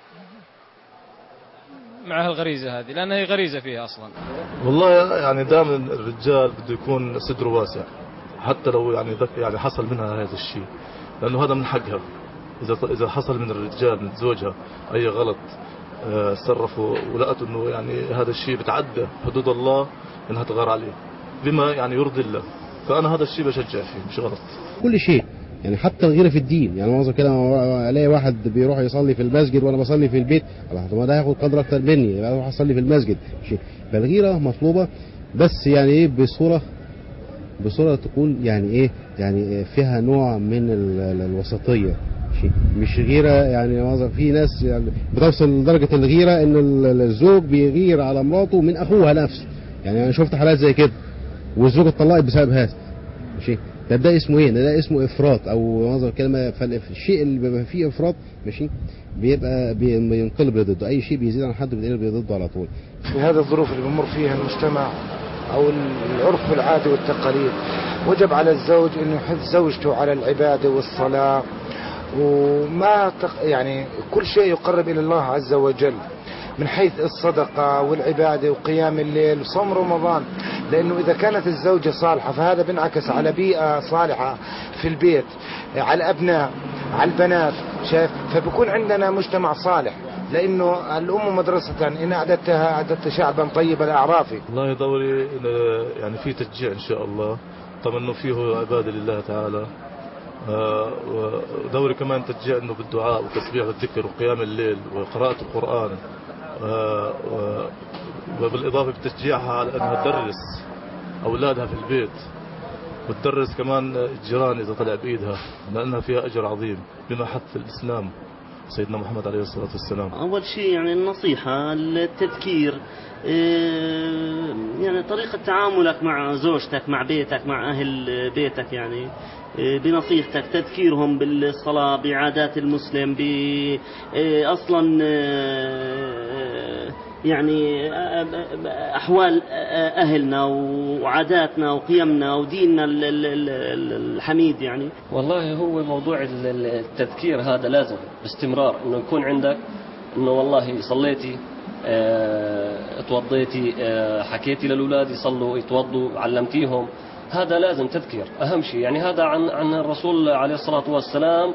Speaker 16: مع هالغريزة هذه، لأنها هي غريزة فيها أصلا.
Speaker 17: والله يعني دائما الرجال بده يكون صدره واسع، حتى لو يعني حصل منها هذا الشيء، لأنه هذا من حقها. إذا حصل من الرجال من زوجها أي غلط صرفوا ولقت إنه يعني هذا الشيء بتعدى حدود الله، إنها تغار عليه بما يعني يرضي الله، فأنا هذا الشيء بشجع فيه، مش غلط.
Speaker 18: كل شيء يعني حتى الغيرة في الدين، يعني معظم كده الاقي واحد بيروح يصلي في المسجد وانا بصلي في البيت، ما ده هياخد قدر اكتر مني، يبقى اروح اصلي في المسجد. فالغيرة مطلوبة، بس يعني ايه بصورة تكون يعني ايه يعني فيها نوع من الوسطية، مش غيرة يعني في ناس يعني بتوصل لدرجة الغيرة ان الزوج بيغير على مراته من اخوها نفسه. يعني انا شفت حالات زي كده والزوجة اتطلقت بسبب هذا. ماشي، ده اسمه ايه؟ ده اسمه افراط، او نظر كلمه. فالشيء اللي بيبقى فيه افراط ماشي بينقلب ضده، اي شيء بيزيد عن حد بينقلب ضده على طول.
Speaker 15: في هذه الظروف اللي بمر فيها المجتمع او العرف العادي والتقاليد، وجب على الزوج انه يحث زوجته على العباده والصلاه، وما يعني كل شيء يقرب الى الله عز وجل من حيث الصدقة والعبادة وقيام الليل وصوم رمضان. لأنه إذا كانت الزوجة صالحة فهذا بينعكس على بيئة صالحة في البيت، على الأبناء، على البنات، شايف؟ فبكون عندنا مجتمع صالح، لأنه الأم مدرسة إن أعددت شعبا طيب الأعراف.
Speaker 17: الله دوري يعني في تشجيع إن شاء الله، طبعا إنه فيه عبادة لله تعالى، ودوري كمان تشجيع إنه بالدعاء وتسبيح والذكر وقيام الليل وقراءة القرآن، وبالإضافة بتشجيعها على أنها تدرس أولادها في البيت، وتدرس كمان الجيران إذا طلع بإيدها، لأنها فيها أجر عظيم بما حث الإسلام سيدنا محمد عليه الصلاة والسلام.
Speaker 19: أول شيء يعني النصيحة، التذكير، يعني طريقة تعاملك مع زوجتك، مع بيتك، مع أهل بيتك، يعني بنصيحتك، تذكيرهم بالصلاة، بعادات المسلم، أصلا يعني أحوال أهلنا وعاداتنا وقيمنا وديننا الحميد. يعني
Speaker 14: والله هو موضوع التذكير هذا لازم باستمرار، إنه يكون عندك إنه والله صليتي، اتوضيتي، حكيتي للأولاد يصلوا يتوضوا، علمتيهم، هذا لازم تذكير أهم شيء. يعني هذا عن الرسول عليه الصلاة والسلام،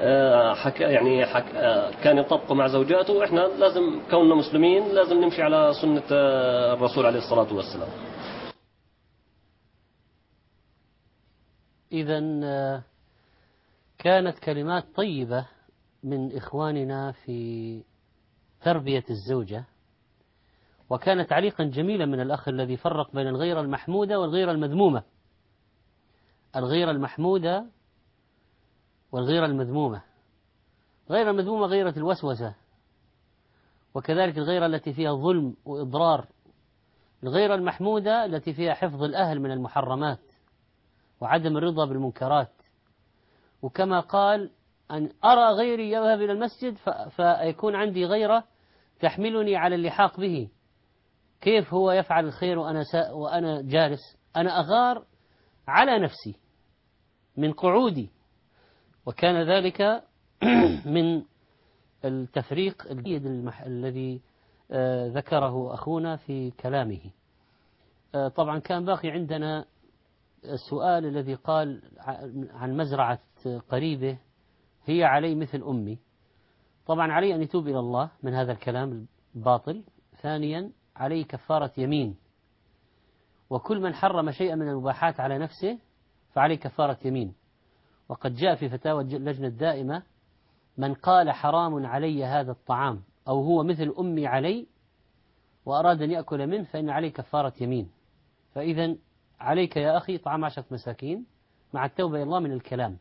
Speaker 14: كان يطبقه مع زوجاته، وإحنا لازم كوننا مسلمين لازم نمشي على سنة الرسول عليه الصلاة والسلام.
Speaker 3: إذن كانت كلمات طيبة من إخواننا في تربية الزوجة، وكان تعليقا جميلا من الأخ الذي فرق بين الغيرة المحمودة والغيرة المذمومة. الغيرة المحمودة والغيرة المذمومة. غير المذمومة غيرة الوسوسة، وكذلك الغيرة التي فيها ظلم وإضرار. الغيرة المحمودة التي فيها حفظ الأهل من المحرمات وعدم الرضا بالمنكرات. وكما قال أن أرى غيري يذهب إلى المسجد فيكون عندي غيرة تحملني على اللحاق به. كيف هو يفعل الخير وأنا جالس؟ أنا أغار على نفسي من قعودي. وكان ذلك من التفريق الجيد الذي ذكره أخونا في كلامه. طبعا كان باقي عندنا السؤال الذي قال عن مزرعة قريبه هي علي مثل أمي. طبعا علي أن يتوب إلى الله من هذا الكلام الباطل. ثانيا عليه كفارة يمين، وكل من حرم شيئا من المباحات على نفسه فعليه كفارة يمين. وقد جاء في فتاوى اللجنة الدائمة من قال حرام علي هذا الطعام أو هو مثل أمي علي وأراد أن يأكل منه فإن عليه كفارة يمين. فإذا عليك يا أخي طعام 10 مساكين مع التوبة إلى الله من الكلام.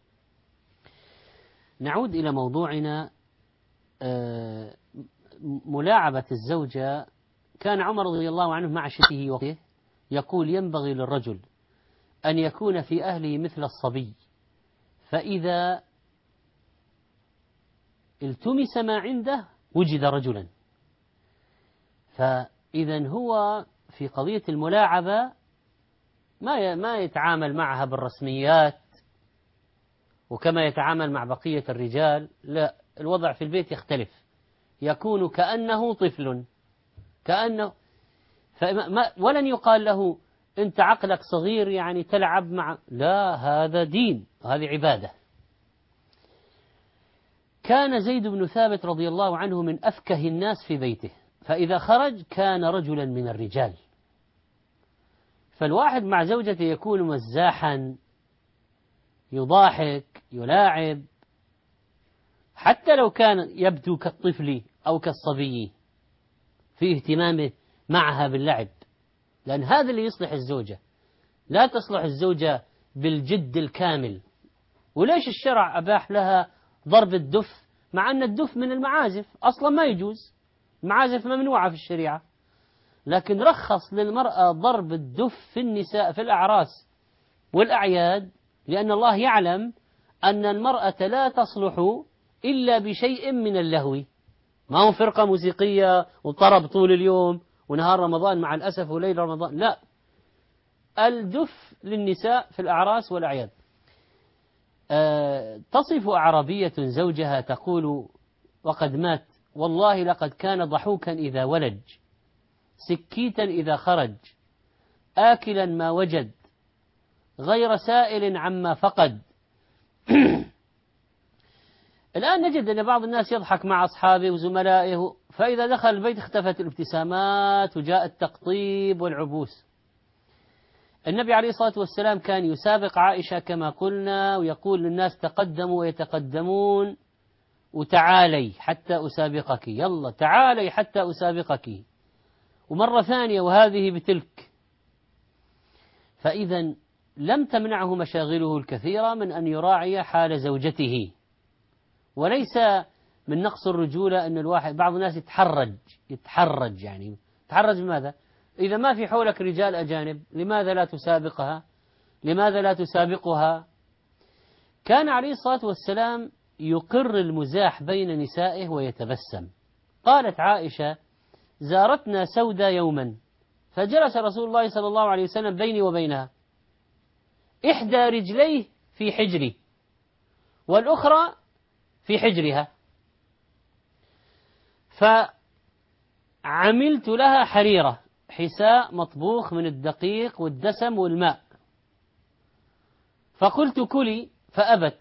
Speaker 3: نعود إلى موضوعنا. ملاعبة الزوجة. كان عمر رضي الله عنه مع شته وقته يقول ينبغي للرجل أن يكون في أهله مثل الصبي، فإذا التمس ما عنده وجد رجلا. فإذا هو في قضية الملاعبة ما يتعامل معها بالرسميات وكما يتعامل مع بقية الرجال، لا، الوضع في البيت يختلف، يكون كأنه طفل، كأنه ولن يقال له أنت عقلك صغير يعني تلعب مع، لا، هذا دين وهذه عبادة. كان زيد بن ثابت رضي الله عنه من أفكه الناس في بيته، فإذا خرج كان رجلا من الرجال. فالواحد مع زوجته يكون مزاحا، يضاحك، يلاعب، حتى لو كان يبدو كالطفل أو كالصبي في اهتمامه معها باللعب، لأن هذا اللي يصلح الزوجة. لا تصلح الزوجة بالجد الكامل. وليش الشرع أباح لها ضرب الدف مع أن الدف من المعازف أصلا ما يجوز، المعازف ممنوعة في الشريعة، لكن رخص للمرأة ضرب الدف في النساء في الأعراس والأعياد، لأن الله يعلم أن المرأة لا تصلح إلا بشيء من اللهو. ما هو فرقة موسيقية وطرب طول اليوم ونهار رمضان مع الأسف وليل رمضان، لا، الدف للنساء في الأعراس والأعياد. تصف أعرابية زوجها تقول وقد مات والله لقد كان ضحوكا إذا ولج، سكيتا إذا خرج، آكلا ما وجد، غير سائل عما فقد. الآن نجد أن بعض الناس يضحك مع أصحابه وزملائه، فإذا دخل البيت اختفت الابتسامات وجاء التقطيب والعبوس. النبي عليه الصلاة والسلام كان يسابق عائشة كما قلنا، ويقول للناس تقدموا ويتقدمون، وتعالي حتى أسابقك، يلا تعالي حتى أسابقك، ومرة ثانية وهذه بتلك. فإذا لم تمنعه مشاغله الكثيرة من أن يراعي حال زوجته. وليس من نقص الرجولة أن الواحد بعض الناس يتحرج يعني يتحرج بماذا؟ إذا ما في حولك رجال أجانب لماذا لا تسابقها؟ لماذا لا تسابقها؟ كان عليه الصلاة والسلام يقر المزاح بين نسائه ويتبسم. قالت عائشة زارتنا سودة يوما فجلس رسول الله صلى الله عليه وسلم بيني وبينها، إحدى رجليه في حجري والأخرى في حجرها، فعملت لها حريرة، حساء مطبوخ من الدقيق والدسم والماء، فقلت كلي فأبت،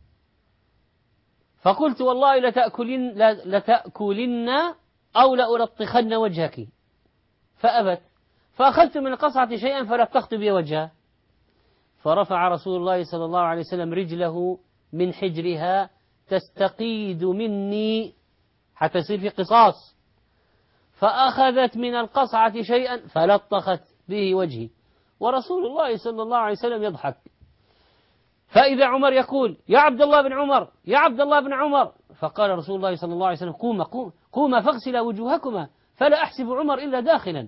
Speaker 3: فقلت والله لتأكلن أو لألطخن وجهك، فأبت، فأخذت من القصعة شيئا فلطخت بي وجهها، فرفع رسول الله صلى الله عليه وسلم رجله من حجرها تستقيد مني حتى يصير في قصاص، فأخذت من القصعة شيئا فلطخت به وجهي، ورسول الله صلى الله عليه وسلم يضحك. فإذا عمر يقول يا عبد الله بن عمر يا عبد الله بن عمر، فقال رسول الله صلى الله عليه وسلم قوما فاغسلا وجوهكما فلا أحسب عمر إلا داخلا.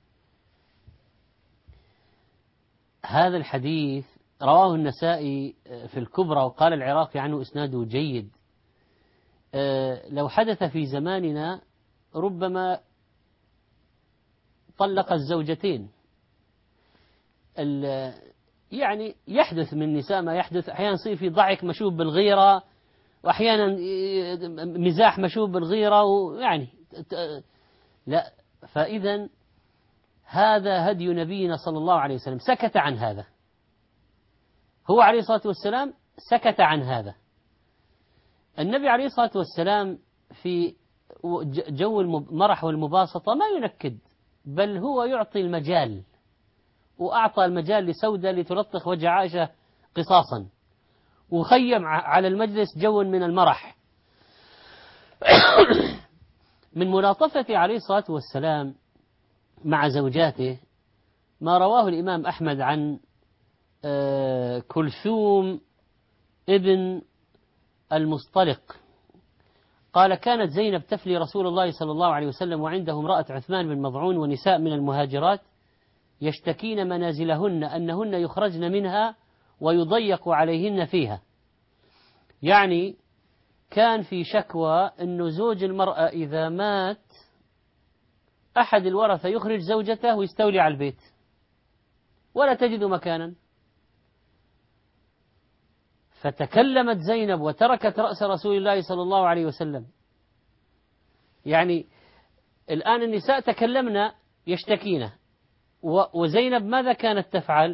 Speaker 3: هذا الحديث رواه النسائي في الكبرى، وقال العراقي عنه إسناده جيد. لو حدث في زماننا ربما طلق الزوجتين. يعني يحدث من النساء ما يحدث، أحيانا يصير في ضحك مشوب بالغيرة، وأحيانا مزاح مشوب بالغيرة، ويعني لا. فإذا هذا هدي نبينا صلى الله عليه وسلم، سكت عن هذا، هو عليه الصلاة والسلام سكت عن هذا. النبي عليه الصلاة والسلام في جو المرح والمباسطة ما ينكد، بل هو يعطي المجال، وأعطى المجال لسودة لتلطخ وجه عائشة قصاصا، وخيم على المجلس جو من المرح. من ملاطفة عليه الصلاة والسلام مع زوجاته ما رواه الإمام أحمد عن كلثوم ابن المصطلق قال كانت زينب تفلي رسول الله صلى الله عليه وسلم وعنده امرأة عثمان بن مضعون ونساء من المهاجرات يشتكين منازلهن أنهن يخرجن منها ويضيق عليهن فيها. يعني كان في شكوى أنه زوج المرأة إذا مات أحد الورثة يخرج زوجته ويستولي على البيت ولا تجد مكانا. فتكلمت زينب وتركت رأس رسول الله صلى الله عليه وسلم. يعني الآن النساء تكلمنا يشتكينا، وزينب ماذا كانت تفعل؟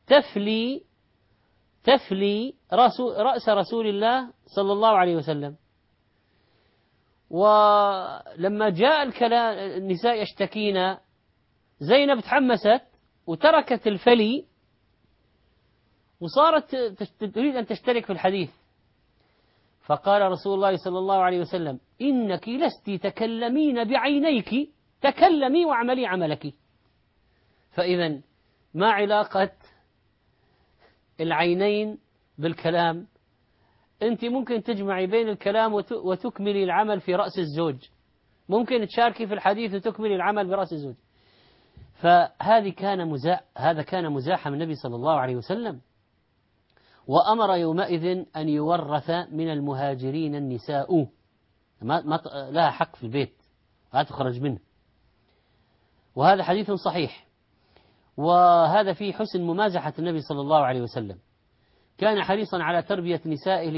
Speaker 3: تفلي رأس رسول الله صلى الله عليه وسلم. ولما جاء الكلام النساء يشتكينا، زينب تحمست وتركت الفلي وصارت تريد أن تشترك في الحديث. فقال رسول الله صلى الله عليه وسلم إنك لست تكلمين بعينيك، تكلمي واعملي عملك. فإذا ما علاقة العينين بالكلام؟ أنت ممكن تجمعي بين الكلام وتكملي العمل في رأس الزوج، ممكن تشاركي في الحديث وتكملي العمل برأس الزوج. هذا كان مزاحم النبي صلى الله عليه وسلم. وأمر يومئذ أن يورث من المهاجرين النساء، ما لها حق في البيت، لا تخرج منه. وهذا حديث صحيح، وهذا فيه حسن ممازحة النبي صلى الله عليه وسلم. كان حريصا على تربية نسائه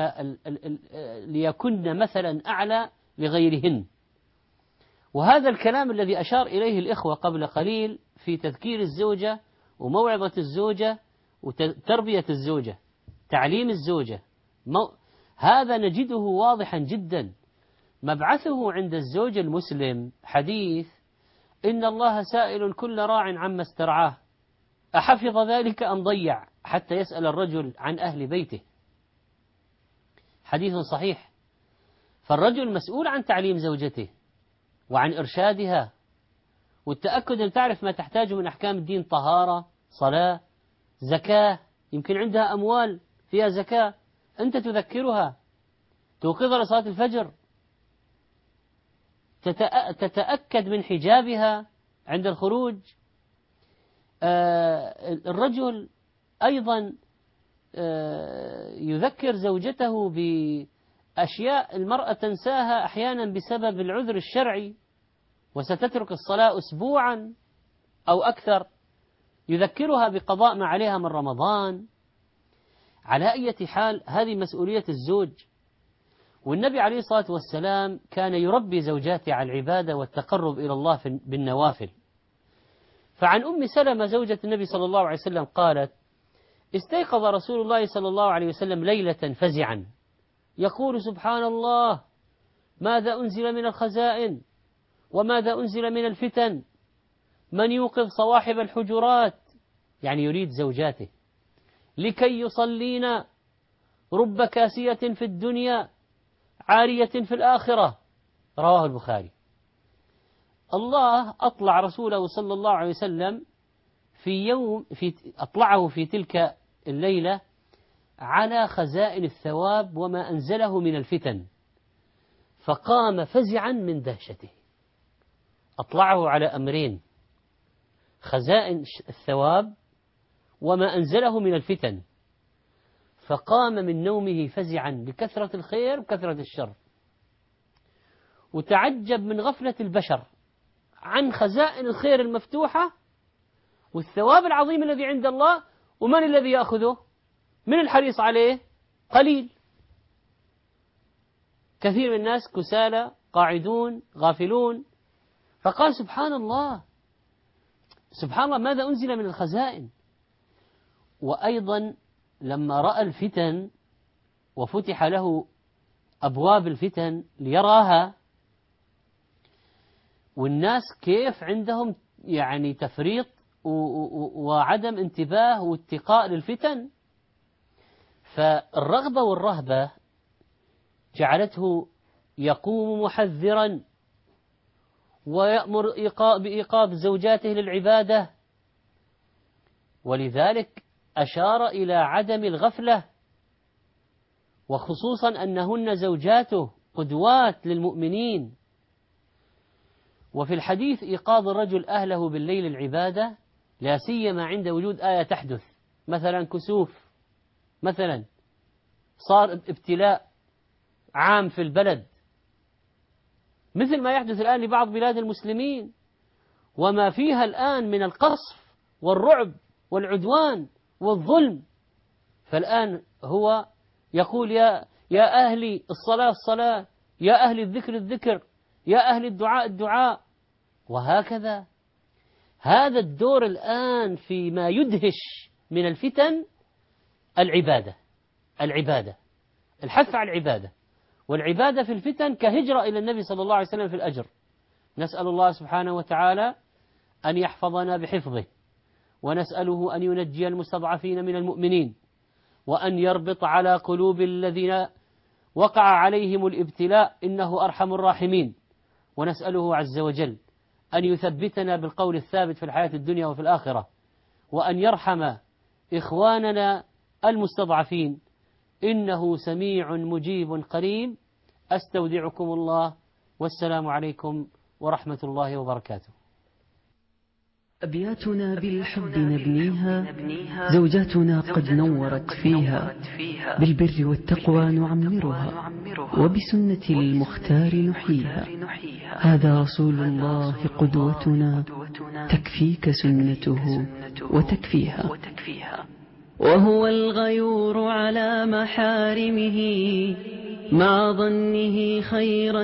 Speaker 3: ليكن مثلا أعلى لغيرهن. وهذا الكلام الذي أشار إليه الإخوة قبل قليل في تذكير الزوجة وموعظة الزوجة وتربية الزوجة، تعليم الزوجة، هذا نجده واضحا جدا. مبعثه عند الزوج المسلم حديث إن الله سائل كل راع عما استرعاه أحفظ ذلك أم ضيع، حتى يسأل الرجل عن أهل بيته. حديث صحيح. فالرجل مسؤول عن تعليم زوجته وعن إرشادها والتأكد أن تعرف ما تحتاجه من أحكام الدين، طهارة، صلاة، زكاة. يمكن عندها أموال فيها زكاة، أنت تذكرها، توقظها لصلاة الفجر، تتأكد من حجابها عند الخروج. الرجل أيضا يذكر زوجته بأشياء المرأة تنساها أحيانا بسبب العذر الشرعي، وستترك الصلاة أسبوعا أو أكثر، يذكرها بقضاء ما عليها من رمضان. على أي حال هذه مسؤولية الزوج. والنبي عليه الصلاة والسلام كان يربي زوجاته على العبادة والتقرب إلى الله بالنوافل. فعن أم سلمة زوجة النبي صلى الله عليه وسلم قالت استيقظ رسول الله صلى الله عليه وسلم ليلة فزعا يقول سبحان الله ماذا أنزل من الخزائن وماذا أنزل من الفتن، من يوقظ صواحب الحجرات، يعني يريد زوجاته، لكي يصلينا رب كاسية في الدنيا عارية في الآخرة. رواه البخاري. الله أطلع رسوله صلى الله عليه وسلم أطلعه في تلك الليلة على خزائن الثواب وما أنزله من الفتن، فقام فزعا من دهشته. أطلعه على أمرين: خزائن الثواب وما أنزله من الفتن، فقام من نومه فزعا لكثرة الخير وكثرة الشر، وتعجب من غفلة البشر عن خزائن الخير المفتوحة والثواب العظيم الذي عند الله، ومن الذي يأخذه؟ من الحريص عليه؟ قليل. كثير من الناس كسالى قاعدون غافلون. فقال سبحان الله سبحان الله، ماذا أنزل من الخزائن؟ وأيضا لما رأى الفتن وفتح له أبواب الفتن ليراها، والناس كيف عندهم يعني تفريط وعدم انتباه واتقاء للفتن، فالرغبة والرهبة جعلته يقوم محذرا ويأمر بإيقاظ زوجاته للعبادة، ولذلك أشار إلى عدم الغفلة، وخصوصا أنهن زوجاته قدوات للمؤمنين. وفي الحديث إيقاظ الرجل أهله بالليل العبادة، لا سيما عند وجود آية تحدث، مثلا كسوف، مثلا صار ابتلاء عام في البلد مثل ما يحدث الآن لبعض بلاد المسلمين وما فيها الآن من القصف والرعب والعدوان والظلم. فالآن هو يقول يا أهلي الصلاة الصلاة، يا أهل الذكر الذكر، يا أهل الدعاء الدعاء، وهكذا. هذا الدور الآن فيما يدهش من الفتن العبادة، الحث على العبادة، والعبادة في الفتن كهجرة إلى النبي صلى الله عليه وسلم في الأجر. نسأل الله سبحانه وتعالى أن يحفظنا بحفظه، ونسأله أن ينجي المستضعفين من المؤمنين، وأن يربط على قلوب الذين وقع عليهم الابتلاء، إنه أرحم الراحمين. ونسأله عز وجل أن يثبتنا بالقول الثابت في الحياة الدنيا وفي الآخرة، وأن يرحم إخواننا المستضعفين، إنه سميع مجيب قريب. أستودعكم الله، والسلام عليكم ورحمة الله وبركاته.
Speaker 20: أبياتنا بالحب نبنيها، زوجاتنا قد نورت فيها، بالبر والتقوى نعمرها، وبسنة المختار نحييها. هذا رسول الله قدوتنا، تكفيك سنته وتكفيها. وهو الغيور على محارمه، مع ظنه خيرا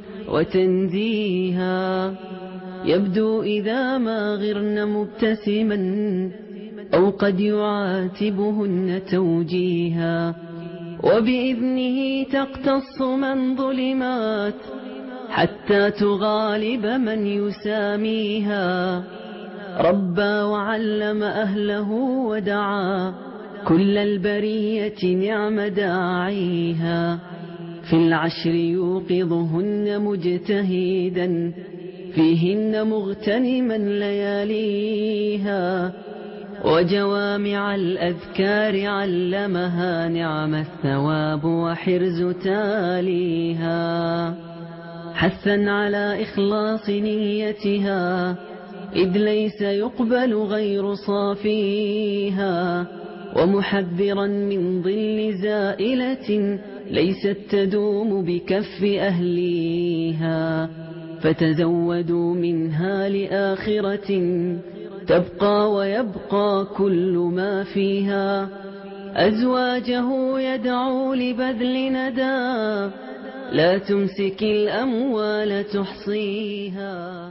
Speaker 20: وتنزيها، يبدو إذا ما غرن مبتسما، أو قد يعاتبهن توجيها، وبإذنه تقتص من ظلمات، حتى تغالب من يساميها. ربى وعلم أهله ودعا، كل البرية نعم داعيها. في العشر يوقظهن مجتهدا، فيهن مغتنما لياليها، وجوامع الأذكار علمها، نعم الثواب وحرز تاليها. حثا على إخلاص نيتها، إذ ليس يقبل غير صافيها، ومحذرا من ظل زائلة، ليست تدوم بكف أهليها. فتزودوا منها لآخرة، تبقى ويبقى كل ما فيها. أزواجه يدعو لبذل ندى، لا تمسك الأموال تحصيها.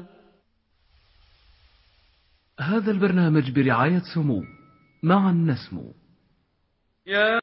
Speaker 2: هذا البرنامج برعاية سمو، معا نسمو.